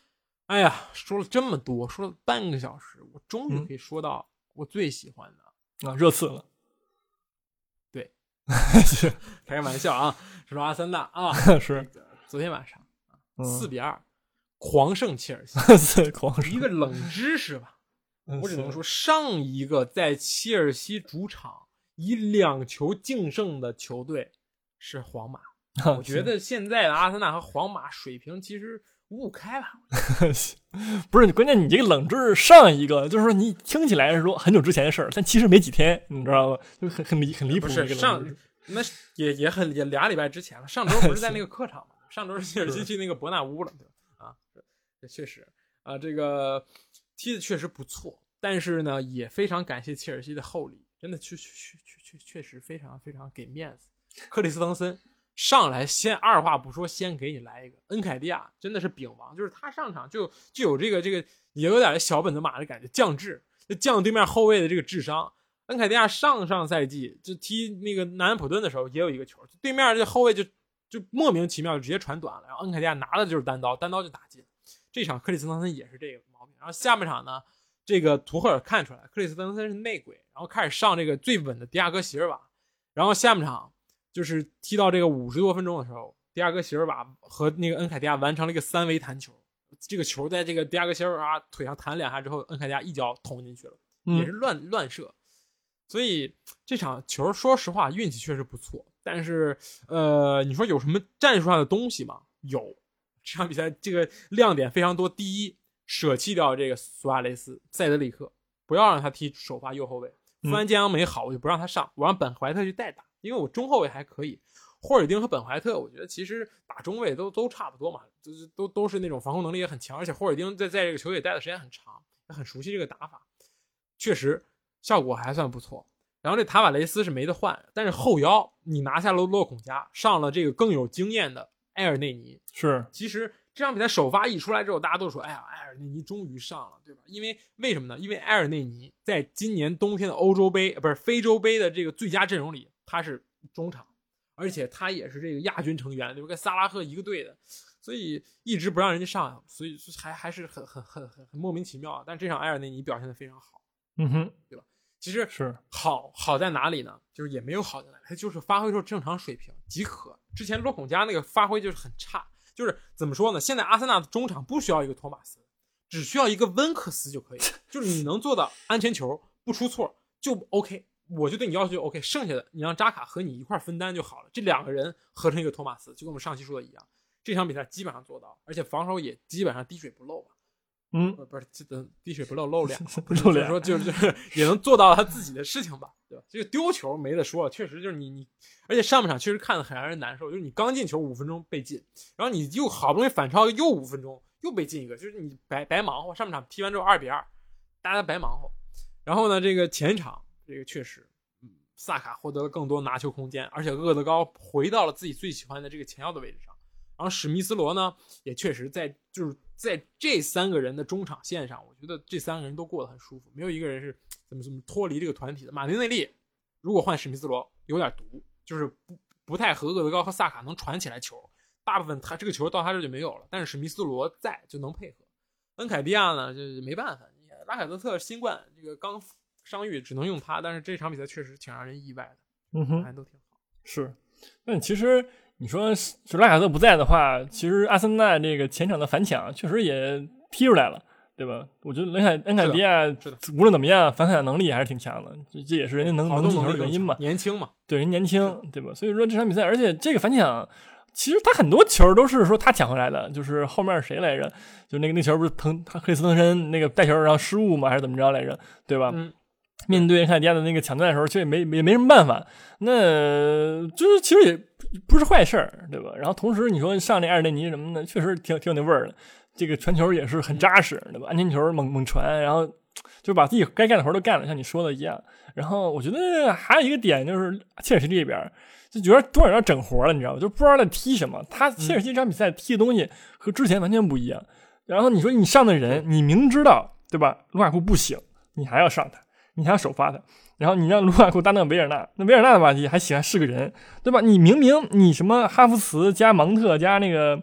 哎呀，说了这么多，说了半个小时，我终于可以说到我最喜欢的、 嗯、啊，热刺了。 对，开个玩笑啊，是阿森纳啊， 是、 这个、昨天晚上四比二狂胜切尔西， 狂胜一个冷知识吧。我只能说，上一个在切尔西主场以两球净胜的球队是皇马。我觉得现在的阿森纳和皇马水平其实五五开吧。 不是，关键你这个冷知识上一个就是说你听起来是说很久之前的事儿，但其实没几天，你知道吗？就很很离很离谱。 不是上那也也很也俩礼拜之前了。上周不是在那个客场吗？上周是切尔西去那个伯纳乌了，对吧？啊，这确实啊，这个。踢的确实不错，但是呢，也非常感谢切尔西的厚礼，真的确确确确确实非常非常给面子。克里斯滕森上来先二话不说，先给你来一个。恩凯迪亚真的是饼王，就是他上场就就有这个这个也有点小本子马的感觉，降智，就降对面后卫的这个智商。恩凯迪亚上上赛季就踢那个南安普顿的时候也有一个球，对面这后卫就就莫名其妙就直接传短了，然后恩凯迪亚拿的就是单刀，单刀就打进。这场克里斯滕森也是这个毛病，然后下半场呢，这个图赫尔看出来克里斯滕森是内鬼，然后开始上这个最稳的迪亚哥席尔瓦，然后下半场就是踢到这个五十多分钟的时候，迪亚哥席尔瓦和那个恩凯迪亚完成了一个三维弹球，这个球在这个迪亚哥席尔瓦腿上弹两下之后，恩凯迪亚一脚捅进去了，也是乱、嗯、乱射，所以这场球说实话运气确实不错，但是呃，你说有什么战术上的东西吗？有。这场比赛这个亮点非常多。第一，舍弃掉这个苏亚雷斯、塞德里克，不要让他踢首发右后卫。富安健洋没好，我就不让他上，我让本怀特去代打，因为我中后卫还可以。霍尔丁和本怀特，我觉得其实打中卫都都差不多嘛，就是都都是那种防控能力也很强，而且霍尔丁在在这个球队待的时间很长，也很熟悉这个打法，确实效果还算不错。然后这塔瓦雷斯是没得换，但是后腰你拿下了洛孔加，上了这个更有经验的埃尔内尼。 是， 其实这场比赛首发一出来之后，大家都说，哎呀，埃尔内尼终于上了，对吧？因为为什么呢？因为埃尔内尼在今年冬天的欧洲杯，不是非洲杯的这个最佳阵容里，他是中场，而且他也是这个亚军成员，对吧？跟萨拉赫一个队的，所以一直不让人家上，所以还还是很很很很很莫名其妙。但这场埃尔内尼表现得非常好， 嗯哼， 对吧？其实是好好在哪里呢？就是也没有好在哪里，他就是发挥出正常水平即可。之前洛孔加那个发挥就是很差。就是怎么说呢？现在阿森纳的中场不需要一个托马斯，只需要一个温克斯就可以。就是你能做到安全球不出错就 OK， 我就对你要求就 OK， 剩下的你让扎卡和你一块分担就好了。这两个人合成一个托马斯，就跟我们上期说的一样。这场比赛基本上做到，而且防守也基本上滴水不漏吧。 嗯， 不是，滴水不漏漏两， 漏两， 就是说就是就是也能做到他自己的事情吧，对吧？这个丢球没得说，确实就是你你，而且上半场确实看得很让人难受，就是你刚进球五分钟被进，然后你又好不容易反超又五分钟又被进一个，就是你白白忙活。上半场踢完之后二比二，大家白忙活。然后呢，这个前场这个确实，嗯，萨卡获得了更多拿球空间，而且厄德高回到了自己最喜欢的这个前腰的位置上。然后史密斯罗呢，也确实在就是在这三个人的中场线上，我觉得这三个人都过得很舒服，没有一个人是怎么怎么脱离这个团体的。马丁内利如果换史密斯罗有点毒，就是不不太和厄德高和萨卡能传起来球，大部分他这个球到他这就没有了。但是史密斯罗在就能配合。恩凯迪亚呢，就没办法，拉凯泽特新冠这个刚伤愈，只能用他。但是这场比赛确实挺让人意外的， 嗯哼， 还都挺好。 是，那其实。你说是拉卡特不在的话，其实阿森纳这个前场的反抢确实也踢出来了，对吧？我觉得恩凯恩凯迪亚无论怎么样，反抢能力还是挺强的，这这也是人家能能进球的原因嘛。 年轻嘛， 对，人年轻，对吧？所以说这场比赛，而且这个反抢，其实他很多球都是说他抢回来的，就是后面谁来着？就那个那球不是腾克里斯滕森那个带球然后失误嘛，还是怎么着来着？对吧？ 嗯。 面对恩凯迪亚的那个抢断的时候，其实也没也没什么办法，那就是其实也不是坏事儿，对吧？然后同时你说上那埃尔内尼什么的，确实挺挺有那味儿的，这个传球也是很扎实，对吧？安全球猛猛传，然后就把自己该干的活都干了，像你说的一样。然后我觉得还有一个点就是切尔西这边就觉得多少要整活了，你知道吗？就不知道在踢什么。他切尔西这场比赛踢的东西和之前完全不一样。然后你说你上的人，你明知道对吧？卢卡库不行，你还要上他。你还要首发他，然后你让卢卡库搭档维尔纳，那维尔纳的话题还喜欢是个人，对吧？你明明你什么哈弗茨加芒特加那个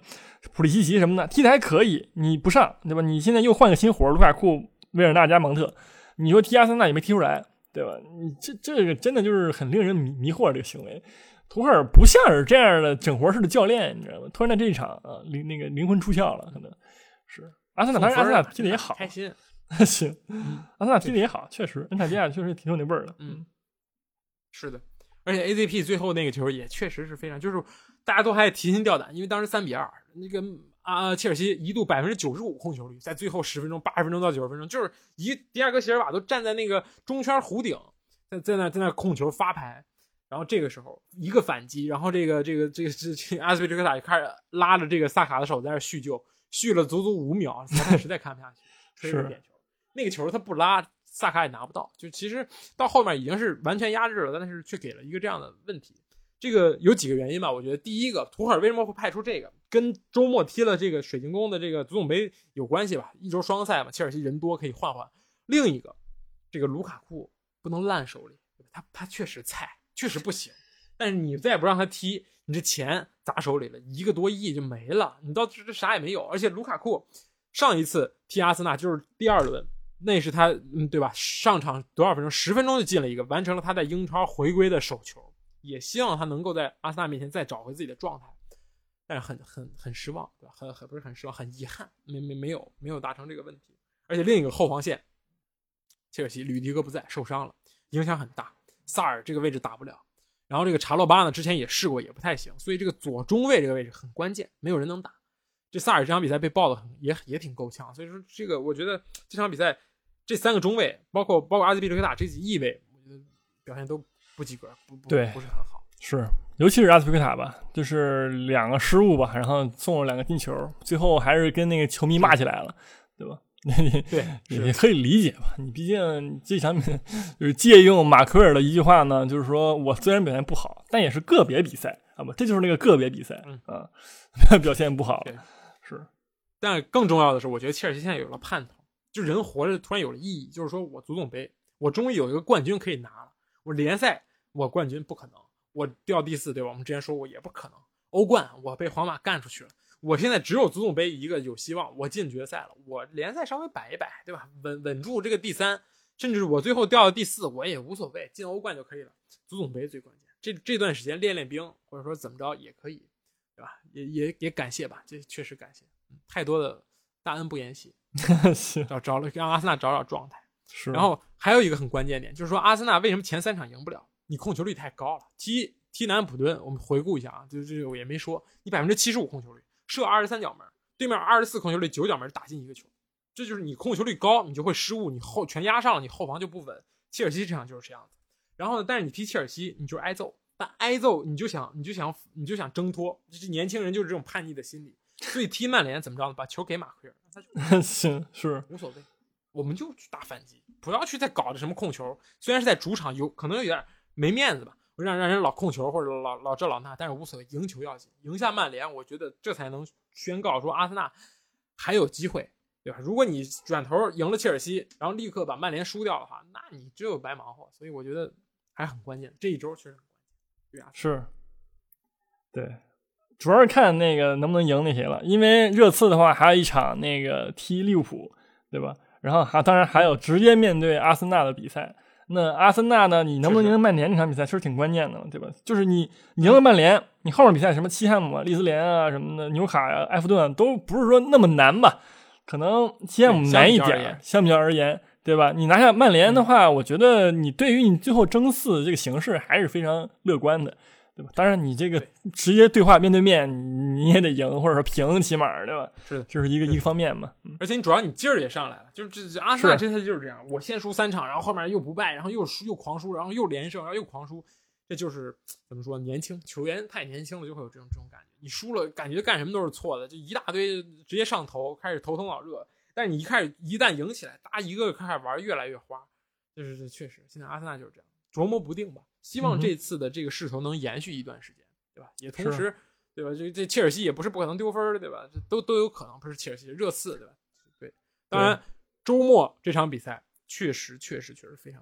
普利西奇什么的踢得还可以，你不上对吧？你现在又换个新活，卢卡库、维尔纳加蒙特，你说踢阿森纳也没踢出来，对吧？你这这个真的就是很令人迷迷惑这个行为。图赫尔不像是这样的整活式的教练，你知道吗？突然在这一场啊，灵那个灵魂出窍了，可能是阿森纳，当然阿森纳踢得也好， 开心， 行，阿森纳踢得也好，确实，恩塔基亚确实挺有那味儿的， 嗯，是的，而且 A Z P 最后那个球也确实是非常，就是大家都还提心吊胆，因为当时三比二，那个啊，切尔西一度百分之九十五控球率，在最后十分钟、八十分钟到九十分钟，就是一迪亚哥席尔瓦都站在那个中圈弧顶，在在那在那控球发牌。然后这个时候一个反击，然后这个这个这个这这阿斯皮利奎塔就开始拉着这个萨卡的手在那续救，续了足足五秒，裁判实在看不下去，吹了点球。那个球他不拉，萨卡也拿不到。就其实到后面已经是完全压制了，但是却给了一个这样的问题。这个有几个原因吧？我觉得第一个，图赫尔为什么会派出这个，跟周末踢了这个水晶宫的这个足总杯有关系吧？一周双赛嘛，切尔西人多可以换换。另一个，这个卢卡库不能烂手里，他他确实菜。确实不行，但是你再也不让他踢，你这钱砸手里了，一个多亿就没了，你到这啥也没有。而且卢卡库上一次踢阿森纳就是第二轮，那是他嗯对吧？上场多少分钟？十分钟就进了一个，完成了他在英超回归的首球。也希望他能够在阿森纳面前再找回自己的状态，但是很很很失望，对吧？很很不是很失望，很遗憾，没没没有没有达成这个问题。而且另一个后防线，切尔西吕迪格不在，受伤了，影响很大。萨尔这个位置打不了，然后这个查洛巴呢之前也试过也不太行，所以这个左中卫这个位置很关键，没有人能打。这萨尔这场比赛被爆的很也也挺够呛，所以说这个我觉得这场比赛这三个中卫包括包括阿兹皮利奎塔这几翼卫，我觉得表现都不及格，不不对， 不是很好。 是，尤其是阿兹皮利奎塔吧，就是两个失误吧，然后送了两个进球，最后还是跟那个球迷骂起来了，对吧？ 对， 也可以理解吧。你毕竟这场比赛就是借用马奎尔的一句话呢，就是说我虽然表现不好，但也是个别比赛啊，不，这就是那个个别比赛、嗯、啊，表现不好了，是。 但更重要的是，我觉得切尔西现在有了盼头，就人活着突然有了意义，就是说我足总杯，我终于有一个冠军可以拿了。我联赛我冠军不可能，我掉第四，对吧？我们之前说过也不可能。欧冠我被皇马干出去了。我现在只有足总杯一个有希望，我进决赛了，我联赛稍微摆一摆，对吧？稳稳住这个第三，甚至我最后掉到第四，我也无所谓，进欧冠就可以了。足总杯最关键，这这段时间练练兵，或者说怎么着也可以，对吧？也也也感谢吧，这确实感谢，太多的大恩不言谢，找找了让阿森纳找找状态。 是。 然后还有一个很关键点，就是说阿森纳为什么前三场赢不了？你控球率太高了，踢踢南安普顿，我们回顾一下啊，就这我也没说，你百分之七十五控球率。射二十三脚门，对面二十四控球率，九脚门打进一个球，这就是你控球率高，你就会失误，你后全压上了，你后防就不稳。切尔西这场就是这样子。然后呢，但是你踢切尔西，你就是挨揍，但挨揍你就想你就想你就想挣脱，这年轻人就是这种叛逆的心理。所以踢曼联怎么着呢？把球给马奎尔，他就行是无所谓，我们就去打反击，不要去再搞的什么控球。虽然是在主场有可能有点没面子吧。让让人老控球或者老老这老那，但是无所谓，赢球要紧，赢下曼联，我觉得这才能宣告说阿森纳还有机会，对吧？如果你转头赢了切尔西，然后立刻把曼联输掉的话，那你只有白忙活。所以我觉得还很关键，这一周确实很关键。对啊， 是，对，主要是看那个能不能赢那些了，因为热刺的话还有一场那个踢利物浦，对吧？然后还当然还有直接面对阿森纳的比赛。那阿森纳呢？你能不能赢曼联这场比赛，其实挺关键的，对吧？就是你赢了曼联，你后面比赛什么西汉姆啊、利兹联啊什么的、纽卡啊、埃弗顿啊，都不是说那么难吧？可能西汉姆难一点，相比较而言，对吧？你拿下曼联的话，我觉得你对于你最后争四这个形势还是非常乐观的，对吧？当然，你这个直接对话面对面，你也得赢，或者说平，起码对吧？ 是的， 这是一个一个方面嘛。 而且你主要你劲儿也上来了，就是这阿森纳这次就是这样，我先输三场，然后后面又不败，然后又输又狂输，然后又连胜，然后又狂输，这就是怎么说？年轻球员太年轻了，就会有这种这种感觉。你输了，感觉干什么都是错的，就一大堆直接上头，开始头疼脑热。但是你一开始一旦赢起来，大家一个个开始玩，越来越花，就是这确实，现在阿森纳就是这样，琢磨不定吧。希望这次的这个势头能延续一段时间，对吧？也同时，对吧？这这切尔西也不是不可能丢分的，对吧？这都都有可能，不是切尔西热刺，对吧？对，当然周末这场比赛确实确实确实非常关键，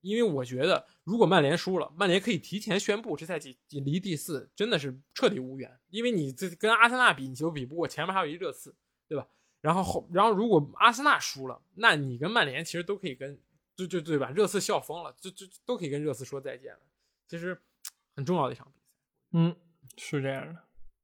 因为我觉得如果曼联输了，曼联可以提前宣布这赛季离第四真的是彻底无缘，因为你这跟阿森纳比你就比不过，前面还有一热刺，对吧？然后后然后如果阿森纳输了，那你跟曼联其实都可以跟就就对吧？热刺笑疯了，就就都可以跟热刺说再见了。其实很重要的一场比赛。 嗯，是这样的。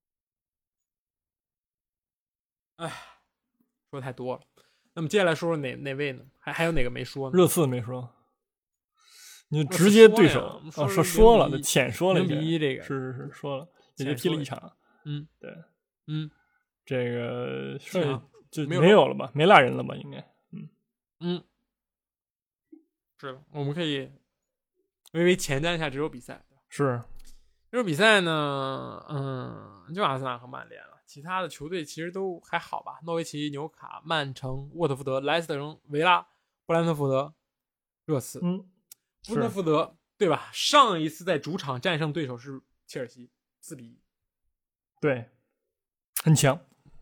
哎，说太多了。那么接下来说说哪哪位呢？还还有哪个没说呢？ 热刺没说。你就直接对手说、 哦、说说了，浅说了零比一这个是是是说了，也就踢了一场。 嗯， 对， 嗯， 这个是就没有了吧，没落人了吧？应该，嗯嗯，是的，我们可以微微前瞻一下这周比赛。 是这周比赛呢，嗯，就阿森纳和曼联了，其他的球队其实都还好吧？诺维奇、纽卡、曼城、沃特福德、莱斯特城、维拉、布兰特福德、热刺。 嗯。 布兰特福德对吧？上一次在主场战胜对手是切尔西四比一， 对，很强，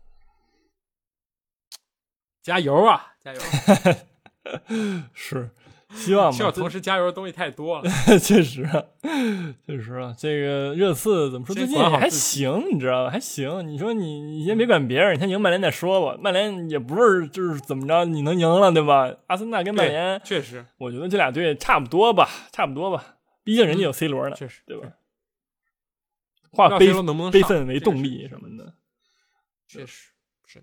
加油啊，加油！ 是，希望吧。 需要同时加油的东西太多了， 确实啊，确实啊。这个热刺怎么说？最近也还行，你知道吧？还行。你说你你先别管别人，你先赢曼联再说吧。曼联也不是就是怎么着你能赢了，对吧？阿森纳跟曼联确实， 我觉得这俩队差不多吧，差不多吧。毕竟人家有 C 罗呢， 确实， 对吧？化悲能不能悲愤为动力什么的， 确实是的。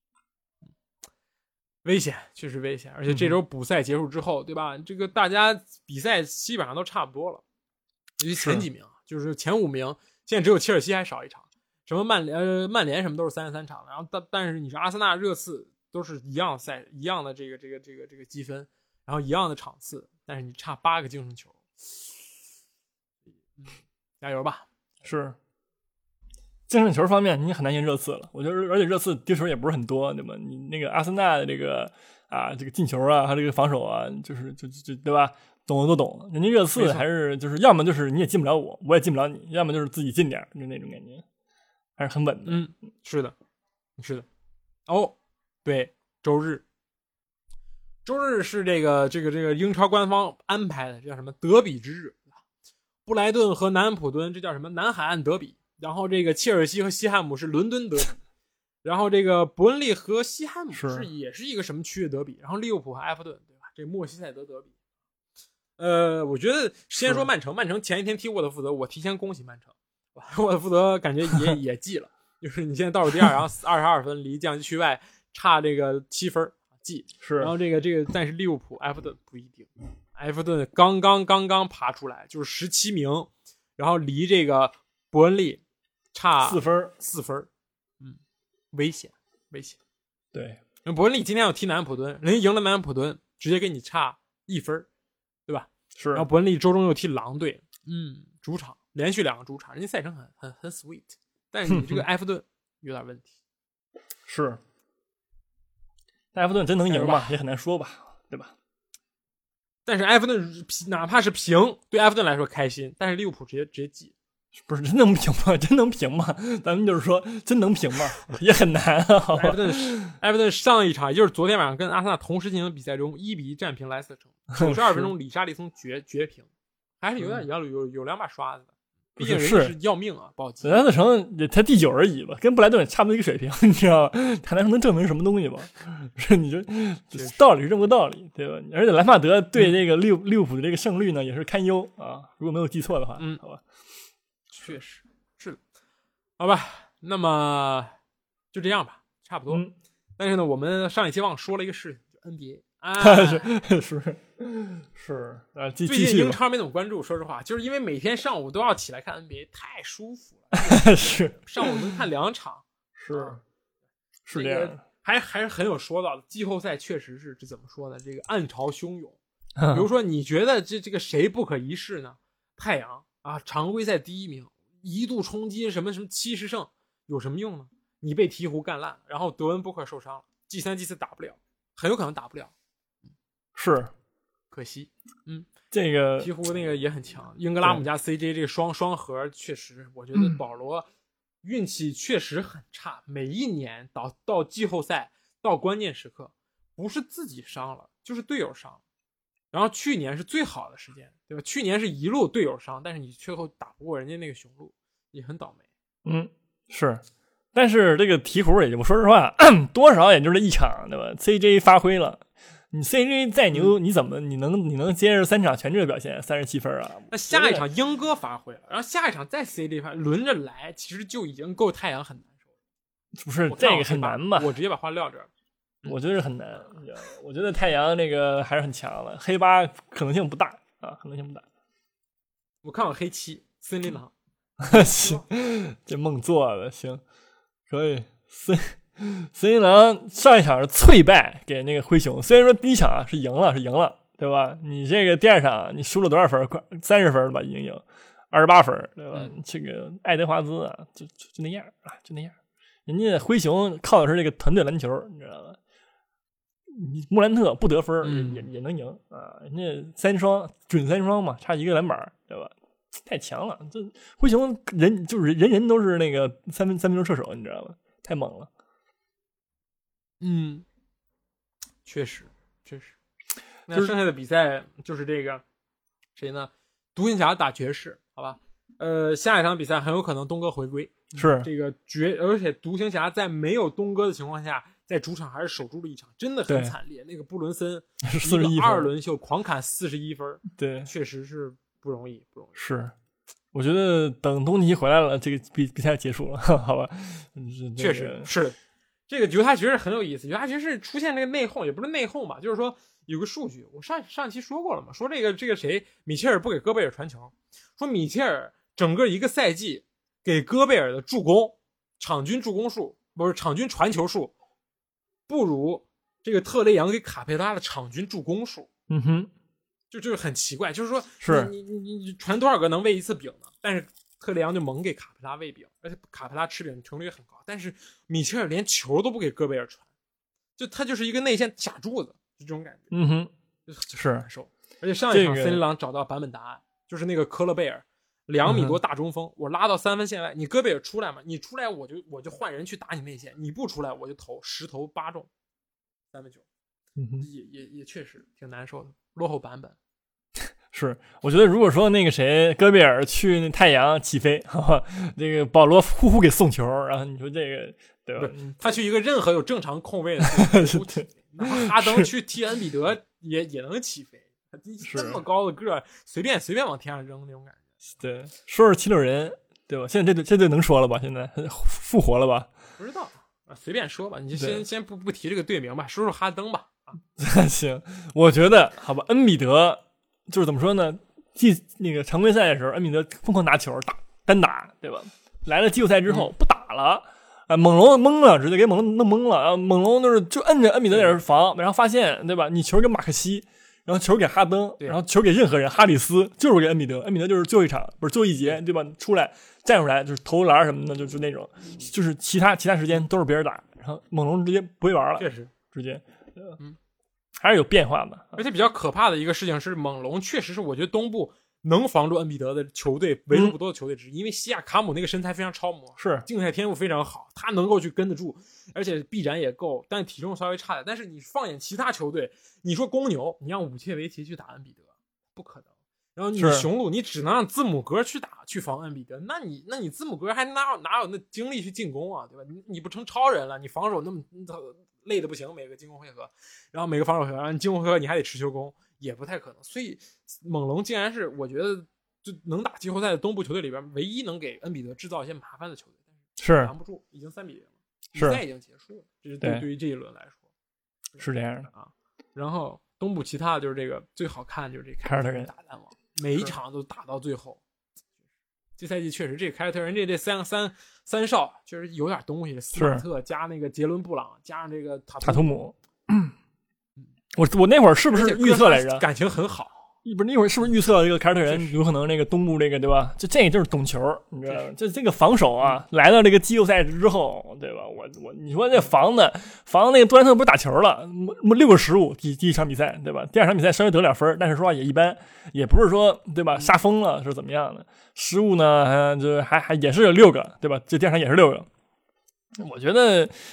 危险，确实危险，而且这周补赛结束之后，嗯、对吧？这个大家比赛基本上都差不多了，尤其前几名，就是前五名，现在只有切尔西还少一场，什么曼联、呃、曼联什么都是三十三场，然后但但是你说阿森纳、热刺都是一样赛，一样的这个这个这个这个积分，然后一样的场次，但是你差八个净胜球，嗯，加油吧！ 是。净胜球方面你很难赢热刺了，我觉得，而且热刺丢球也不是很多，对吧？你那个阿森纳的这个啊，这个进球啊，还有这个防守啊，就是就就对吧？懂的都懂。人家热刺还是就是要么就是你也进不了我，我也进不了你，要么就是自己进点，就那种感觉，还是很稳的。 嗯，是的，是的。哦，对，周日，周日是这个这个这个英超官方安排的，这叫什么德比之日？布莱顿和南安普敦，这叫什么南海岸德比？然后这个切尔西和西汉姆是伦敦德比，然后这个伯恩利和西汉姆是也是一个什么区的德比，然后利物浦和埃弗顿，对吧？这莫西塞德德比。呃，我觉得先说曼城，曼城前一天踢沃特福德，我提前恭喜曼城，沃特福德感觉也也记了，就是你现在倒数第二，然后二十二分，离降级区外差这个七分，记是。 然后这个这个，但是利物浦、埃弗顿不一定，埃弗顿刚刚刚刚爬出来，就是十七名，然后离这个伯恩利。差四分， 四分，嗯，危险，危险。 对， 伯恩利今天要踢南安普敦，人家赢了南安普敦，直接给你差一分，对吧？ 是。 然后伯恩利周中又踢狼队，嗯，主场连续两个主场，人家赛程很很很 sweet， 但是你这个埃弗顿有点问题。 是，埃弗顿真能赢吧？也很难说吧，对吧？ 但是埃弗顿哪怕是平，对埃弗顿来说开心，但是利物浦直接直接挤。 不是真能平吗？真能平吗？咱们就是说，真能平吗？也很难啊。 埃弗顿，埃弗顿上一场，也就是昨天晚上跟阿森纳同时进行比赛中，一比一战平莱斯特城，九十二分钟，里沙利松绝绝平，还是有点有有有两把刷子的。毕竟人家是要命啊，不好踢。 莱斯特城也才第九而已吧，跟布莱顿差不多一个水平，你知道吧？他能能证明什么东西吧？是你说道理是这么个道理，对吧？而且兰帕德对这个利利物浦的这个胜率呢，也是堪忧啊。如果没有记错的话， 嗯， 好吧。 确实是的，好吧，那么就这样吧，差不多。 嗯、 但是呢，我们上一期忘说了一个事情，就 N B A 啊， 是是是啊，最近英超没怎么关注，说实话，就是因为每天上午都要起来看 N B A， 太舒服了。 是上午能看两场， 是、 嗯、 是这样的， 这个、还还是很有说道的。季后赛确实是这怎么说呢？这个暗潮汹涌。 嗯、 比如说，你觉得这这个谁不可一世呢？太阳啊，常规赛第一名。一度冲击什么什么七十胜有什么用呢？你被鹈鹕干烂，然后德文布克受伤了 ，G 三 G 四打不了，很有可能打不了， 是可惜。嗯， 这个鹈鹕那个也很强，英格拉姆加 C J 这个双双核确实，我觉得保罗运气确实很差，嗯、每一年到到季后赛到关键时刻，不是自己伤了，就是队友伤了。 然后去年是最好的时间，对吧？去年是一路队友伤，但是你最后打不过人家那个雄鹿，也很倒霉。 嗯，是。但是这个鹈鹕也就说实话，多少也就是一场，对吧 ？C J 发挥了，你 C J 再牛， 嗯、 你怎么你能你能接着三场全这个表现，三十七分啊？ 那下一场鹰哥发挥了，然后下一场再 C J 发轮着来，其实就已经够太阳很难受了。 不是这个很难吧？ 我直接把话撂这儿。 我觉得是很难，我觉得太阳那个还是很强的，黑八可能性不大啊，可能性不大。 我看我黑七森林狼， 行，这梦做的行，可以。森森林狼上一场是脆败给那个灰熊，虽然说第一场啊是赢了，是赢了，对吧？你这个第二场你输了多少分？快三十分了吧，已经赢二十八分，对吧？嗯、这个爱德华兹啊，就就就那样啊，就那样。人家灰熊靠的是这个团队篮球，你知道吗？穆兰特不得分、嗯、也也能赢啊！人家三双准三双嘛，差一个篮板，对吧？太强了！这灰熊人就是人人都是那个三分三分球射手，你知道吗？太猛了。 嗯，确实确实。那剩下的比赛就是这个谁呢？独行侠打爵士，好吧？呃，下一场比赛很有可能东哥回归， 是这个爵，而且独行侠在没有东哥的情况下。在主场还是守住了一场，真的很惨烈。那个布伦森是四十一分， 二轮秀狂砍四十一分， 对， 确实是不容易，不容易。 是，我觉得等东尼回来了，这个比比赛结束了，好吧？ 确实是这个犹他爵士很有意思。犹他爵士出现这个内讧，也不是内讧吧，就是说有个数据，我上上期说过了嘛，说这个这个谁米切尔不给戈贝尔传球，说米切尔整个一个赛季给戈贝尔的助攻场均助攻数不是场均传球数。不如这个特雷杨给卡佩拉的场均助攻数， 嗯哼， 就就是很奇怪，就是说是你你你你传多少个能喂一次饼呢？但是特雷杨就猛给卡佩拉喂饼，而且卡佩拉吃饼成率很高。但是米切尔连球都不给戈贝尔传，就他就是一个内线傻柱子，就这种感觉。 嗯哼， 就是难受。而且上一场森林狼找到版本答案，这个、就是那个科勒贝尔。两米多大中锋、嗯，我拉到三分线外，你戈贝尔出来嘛？你出来我就我就换人去打你内线，你不出来我就投十投八中，三分球， 嗯、 也也也确实挺难受的，落后版本。 是，我觉得如果说那个谁戈贝尔去那太阳起飞，哈哈，那个保罗呼呼给送球，然后你说这个对吧？ 他去一个任何有正常控卫的都起飞，哪怕哈登去踢恩比德也也能起飞，这么高的个儿，随便随便往天上扔那种感觉。 对，说是七六人，对吧？现在这队这队能说了吧？现在复活了吧？ 不知道啊，随便说吧。你就先先不不提这个队名吧，说说哈登吧。啊， 行，我觉得好吧。恩比德就是怎么说呢？季那个常规赛的时候，恩比德疯狂拿球打单打，对吧？来了季后赛之后、嗯、不打了，啊，猛龙懵了，直接给猛龙弄懵了啊！猛龙就是就摁着恩比德在这防，然后发现对吧？你球给马克西。然后球给哈登，然后球给任何人，哈里斯就是给恩比德，恩比德就是最后一场，不是最后一节，对吧？出来站出来就是投篮什么的，就就那种，就是其他其他时间都是别人打，然后猛龙直接不会玩了， 确实直接， 嗯， 还是有变化的。 而且比较可怕的一个事情是，猛龙确实是我觉得东部能防住恩比德的球队为数不多的球队之一，嗯、因为西亚卡姆那个身材非常超模， 是竞赛天赋非常好，他能够去跟得住，而且臂展也够，但体重稍微差点。但是你放眼其他球队，你说公牛，你让武切维奇去打恩比德，不可能。然后你雄鹿，你只能让字母哥去打去防恩比德，那你那你字母哥还哪有哪有那精力去进攻啊，对吧？你你不成超人了，你防守那么累的不行，每个进攻回合，然后每个防守回合，然后你进攻回合你还得持球攻。也不太可能，所以猛龙竟然是我觉得就能打季后赛的东部球队里边唯一能给恩比德制造一些麻烦的球队，但是拦不住，已经三比零了，比赛已经结束了，这是对对于这一轮来说是这样的啊。然后东部其他的就是这个最好看就是这凯尔特人打篮网，每一场都打到最后。这赛季确实这凯尔特人这这三三三少确实有点东西，斯马特加那个杰伦布朗加上这个塔塔图姆。我我那会儿是不是预测来着？ 感情很好， 不是那会儿是不是预测这个凯尔特人有可能那个东部这个对吧？这这就是懂球，你知道吗？这这个防守啊，来到这个季后赛之后，对吧？我我你说这防的防那个杜兰特不是打球了，六个失误第第一场比赛对吧？第二场比赛稍微得两分，但是说话也一般，也不是说对吧？杀疯了是怎么样的？失误呢，就还还也是有六个对吧？这第二场也是六个，我觉得。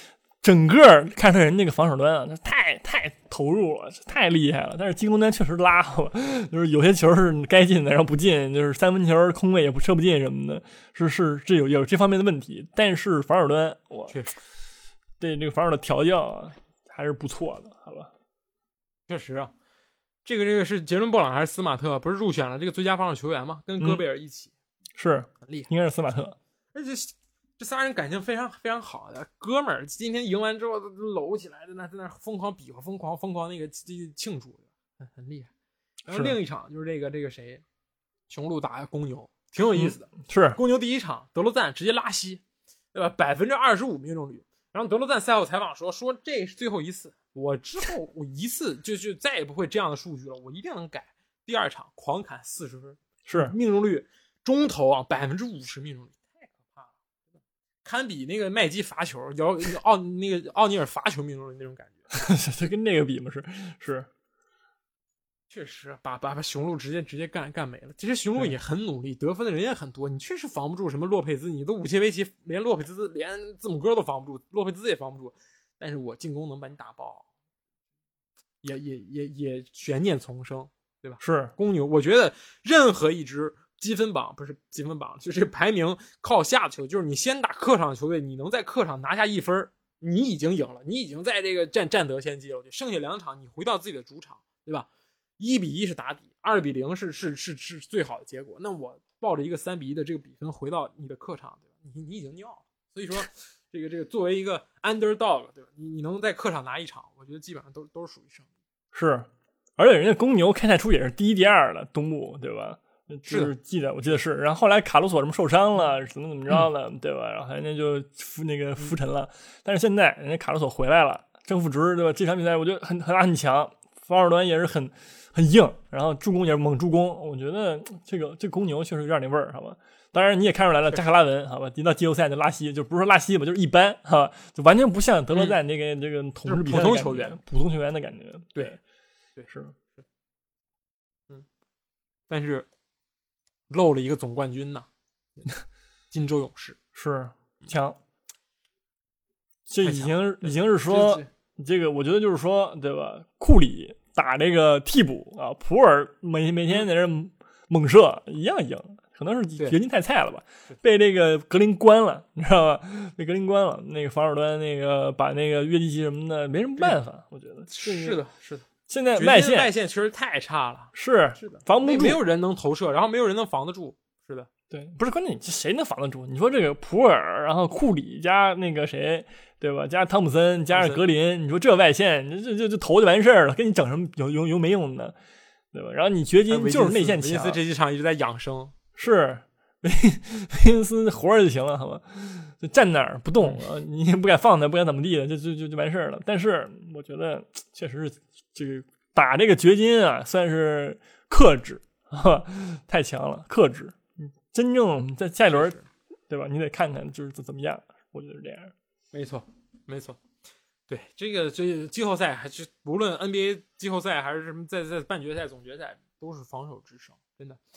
整个凯尔特人那个防守端啊，太太投入了，太厉害了。但是进攻端确实拉了，就是有些球是该进的，然后不进，就是三分球空位也不射不进什么的，是是这有有这方面的问题。但是防守端，我确实对这个防守的调教啊还是不错的，好吧？ 确实啊，这个这个是杰伦布朗还是斯马特？不是入选了这个最佳防守球员吗？跟戈贝尔一起， 嗯、是很厉害， 应该是斯马特。 而且这仨人感情非常非常好的哥们儿，今天赢完之后都搂起来，在那在那疯狂比划，疯狂疯狂那个庆祝，很很厉害。然后另一场就是这个这个谁，雄鹿打公牛，挺有意思的。 嗯、是公牛第一场，德罗赞直接拉稀，对吧？百分之二十五命中率。然后德罗赞赛后采访说说这是最后一次，我之后我一次就就再也不会这样的数据了，我一定能改。第二场狂砍四十分， 是命中率中投啊百分之五十命中率。堪比那个麦基罚球，姚奥那个奥尼尔罚球命中的那种感觉， 这跟那个比嘛是是， 确实把把把雄鹿直接直接干干没了。其实雄鹿也很努力，得分的人也很多，你确实防不住什么洛佩兹，你都武切维奇，连洛佩兹连字母哥都防不住，洛佩兹也防不住。但是我进攻能把你打爆，也也也也悬念丛生，对吧？ 是公牛，我觉得任何一支。积分榜不是积分榜，就是排名靠下的球队，就是你先打客场的球队，你能在客场拿下一分，你已经赢了，你已经在这个占占得先机了。就剩下两场，你回到自己的主场，对吧？一比一是打底，二比零是是是是最好的结果。那我抱着一个三比一的这个比分回到你的客场，对吧？你你已经尿了。所以说，这个这个作为一个 underdog， 对吧？你你能在客场拿一场，我觉得基本上都都是属于胜利。 是，而且人家公牛开赛初也是第一第二的东部，对吧？就是记得，我记得是，然后后来卡鲁索什么受伤了，怎么怎么着了，嗯、对吧？然后人家就浮那个浮沉了。但是现在人家卡鲁索回来了，正负值对吧？这场比赛我觉得很很大很强，防守端也是很很硬，然后助攻也是猛助攻。我觉得这个这个公牛确实有点那味儿，好吧？当然你也看出来了，加克拉文好吧，一到季后赛就拉稀，就不是说拉稀吧，就是一般，好吧？就完全不像德罗赞这个、嗯、这个统治比赛的普通球员， 普通球员的感觉。 对， 对是， 嗯，但是。漏了一个总冠军呢，金州勇士是强，这已经已经是说这个，我觉得就是说，对吧？库里打这个替补啊，普尔每每天在这猛射一样赢，可能是掘金太菜了吧，被这个格林关了，你知道吧？被格林关了，那个防守端那个把那个约基奇什么的没什么办法，我觉得是的，是的。 现在外线外线确实太差了， 是是的， 防不住， 没有人能投射，然后没有人能防得住，是的， 对，不是关键，谁能防得住？你说这个普尔，然后库里加那个谁，对吧？加汤普森，加上格林，你说这外线，这这就投就完事儿了，跟你整什么有有有没用的，对吧？然后你掘金就是内线强， 维金斯这几场一直在养生， 是维维金斯活着就行了，好吧？就站那儿不动啊，你也不敢放他，不敢怎么地的，就就就就完事儿了。但是我觉得确实是。这个打这个掘金啊，算是克制啊，太强了，克制。真正在下一轮，对吧？你得看看就是怎么样，我觉得是这样。 没错，没错。对这个这季后赛还是无论 N B A 季后赛还是什么，在在半决赛、总决赛都是防守制胜，真的。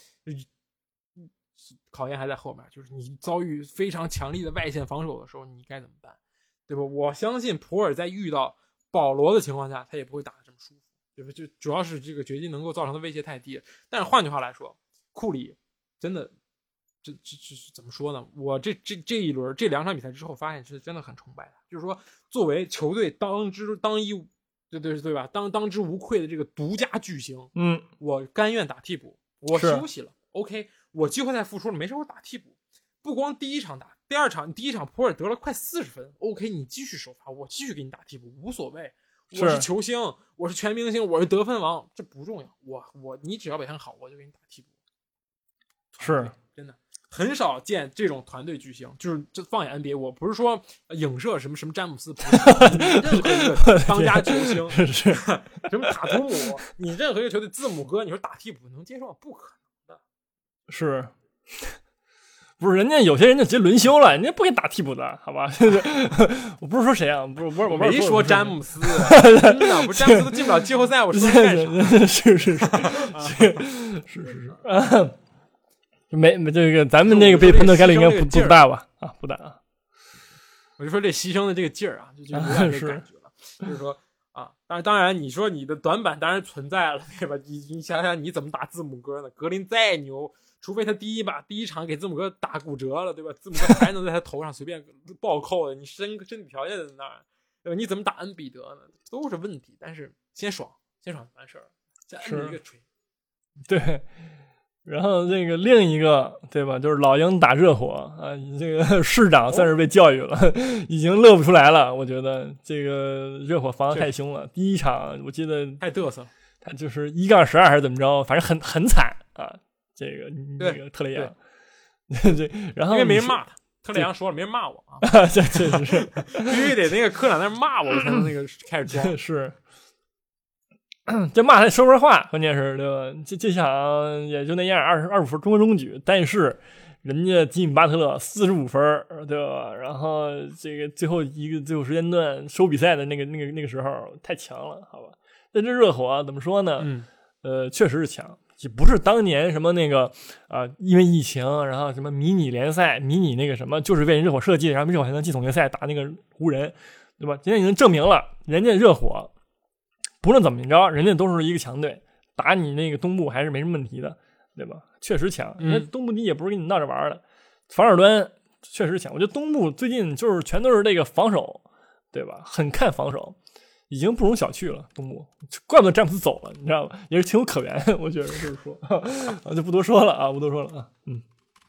考验还在后面，就是你遭遇非常强力的外线防守的时候，你该怎么办，对吧？我相信普尔在遇到保罗的情况下，他也不会打得这么舒服，对吧？就主要是这个掘金能够造成的威胁太低了。但是换句话来说，库里真的，这这这怎么说呢？我这这这一轮这两场比赛之后，发现是真的很崇拜他。就是说，作为球队当之当一，对对对吧？当当之无愧的这个独家巨星， 嗯， 我甘愿打替补，我休息了 ，OK， 我季后赛复出了，没事，我打替补。不光第一场打，第二场第一场普尔得了快四十分 ，OK， 你继续首发，我继续给你打替补，无所谓。我是球星，我是全明星，我是得分王，这不重要。我我你只要表现好，我就给你打替补。 是真的很少见这种团队巨星，就是这放眼 N B A， 我不是说影射什么什么詹姆斯，不是任何一个当家球星， 是什么塔图姆，你任何一个球队字母哥，你说打替补能接受？不可能的。 是。不是人家有些人就直接轮休了，人家不给打替补的，好吧？我不是说谁啊，不是，不是， 我没说詹姆斯，真的，不是詹姆斯都进不了季后赛，我说干啥？ 是是是是是是是，没没这个，咱们那个被喷的概率应该不不大吧？啊，不大啊。 我就说这牺牲的这个劲儿啊，就就有点这感觉了，就是说啊，当然当然你说你的短板当然存在了，对吧？你你想想你怎么打字母哥呢？格林再牛，除非他第一把第一场给字母哥打骨折了，对吧？字母哥还能在他头上随便暴扣的，你身身体条件在那儿，对吧？你怎么打恩比德呢？都是问题。但是先爽，先爽就完事儿了，再摁一个锤。 对。然后这个另一个对吧，就是老鹰打热火啊，这个市长算是被教育了，哦、已经乐不出来了。我觉得这个热火防得太凶了，第一场我记得太嘚瑟， 他就是一杠十二还是怎么着，反正很很惨啊。这个那个特雷杨，对，然后因为没人骂他，特雷杨说了没人骂我啊， 这确实是必须得那个科长在那骂我，我才能那个开始装是。这骂他说不出话，关键是对吧？这这场也就那样，二十二五分中规中矩，但是人家吉米巴特勒四十五分，对吧？然后这个最后一个最后时间段收比赛的那个那个那个时候太强了，好吧？但这热火、啊、怎么说呢？ 嗯， 呃，确实是强，不是当年什么那个啊、呃，因为疫情，然后什么迷你联赛、迷你那个什么，就是为热火设计，然后热火才能进总决赛打那个湖人，对吧？今天已经证明了，人家热火。不论怎么着，人家都是一个强队，打你那个东部还是没什么问题的，对吧？确实强，人家东部你也不是跟你闹着玩的，防守端确实强。我觉得东部最近就是全都是这个防守，对吧？很看防守，已经不容小觑了。东部怪不得詹姆斯走了，你知道吧？也是情有可原，我觉得就是说，啊，就不多说了啊，不多说了啊，嗯，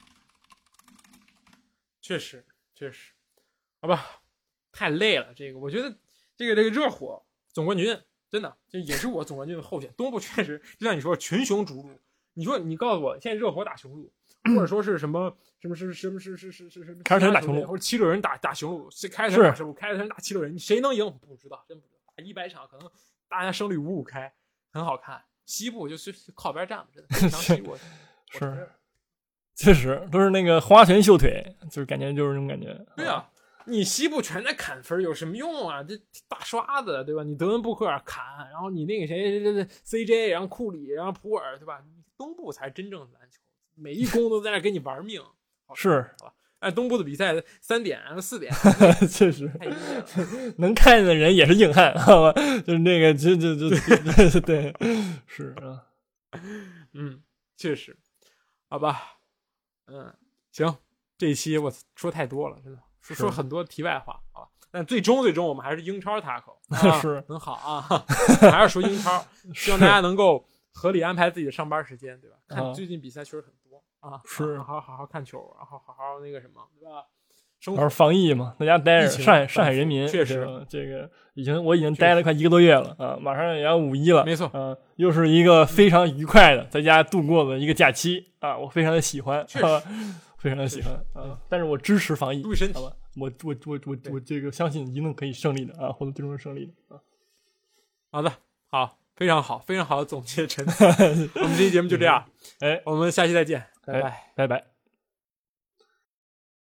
确实确实，好吧，太累了。这个我觉得这个这个热火总冠军。真的，这也是我总冠军的候选。东部确实，就像你说，群雄逐鹿。你说，你告诉我，现在热火打雄鹿，或者说是什么什么是什么是是是是是凯尔特人打雄鹿， 或者七六人打打雄鹿，凯尔特人打雄鹿，凯尔特人打七六人，你谁能赢？不知道，真不知道。打一百场，可能大家胜率五五开，很好看。西部就是靠边站，真的非常西部。 是，确实都是那个花拳绣腿，就是感觉就是那种感觉。 对啊。你西部全在砍分有什么用啊？这大刷子对吧？你德文布克尔砍，然后你那个谁 C J， 然后库里，然后普尔对吧？东部才是真正的篮球，每一攻都在那给你玩命。 是， 好吧？哎，东部的比赛三点，然后四点， 确实能看见的人也是硬汉，好吧？就是那个，就就就对，是啊， 嗯，确实，好吧，嗯，行，这一期我说太多了，真的。说说很多题外话啊，但最终最终我们还是英超 tackle， 啊、 是很好啊，还是说英超，希望大家能够合理安排自己的上班时间，对吧？看最近比赛确实很多啊， 是好好好好看球，然后好好那个什么，对吧？生活防疫嘛，在家待着，上海上海人民确实这个已经我已经待了快一个多月了啊，马上也要五一了， 没错啊，又是一个非常愉快的在家度过的一个假期啊，我非常的喜欢， 确实。 非常的喜欢啊，但是我支持防疫， 注意身体， 好吧？我我我我我这个相信一定可以胜利的啊，获得最终胜利的啊。 好的，好，非常好，非常好的总结陈。我们这期节目就这样， 哎， 我们下期再见，拜拜， 拜拜。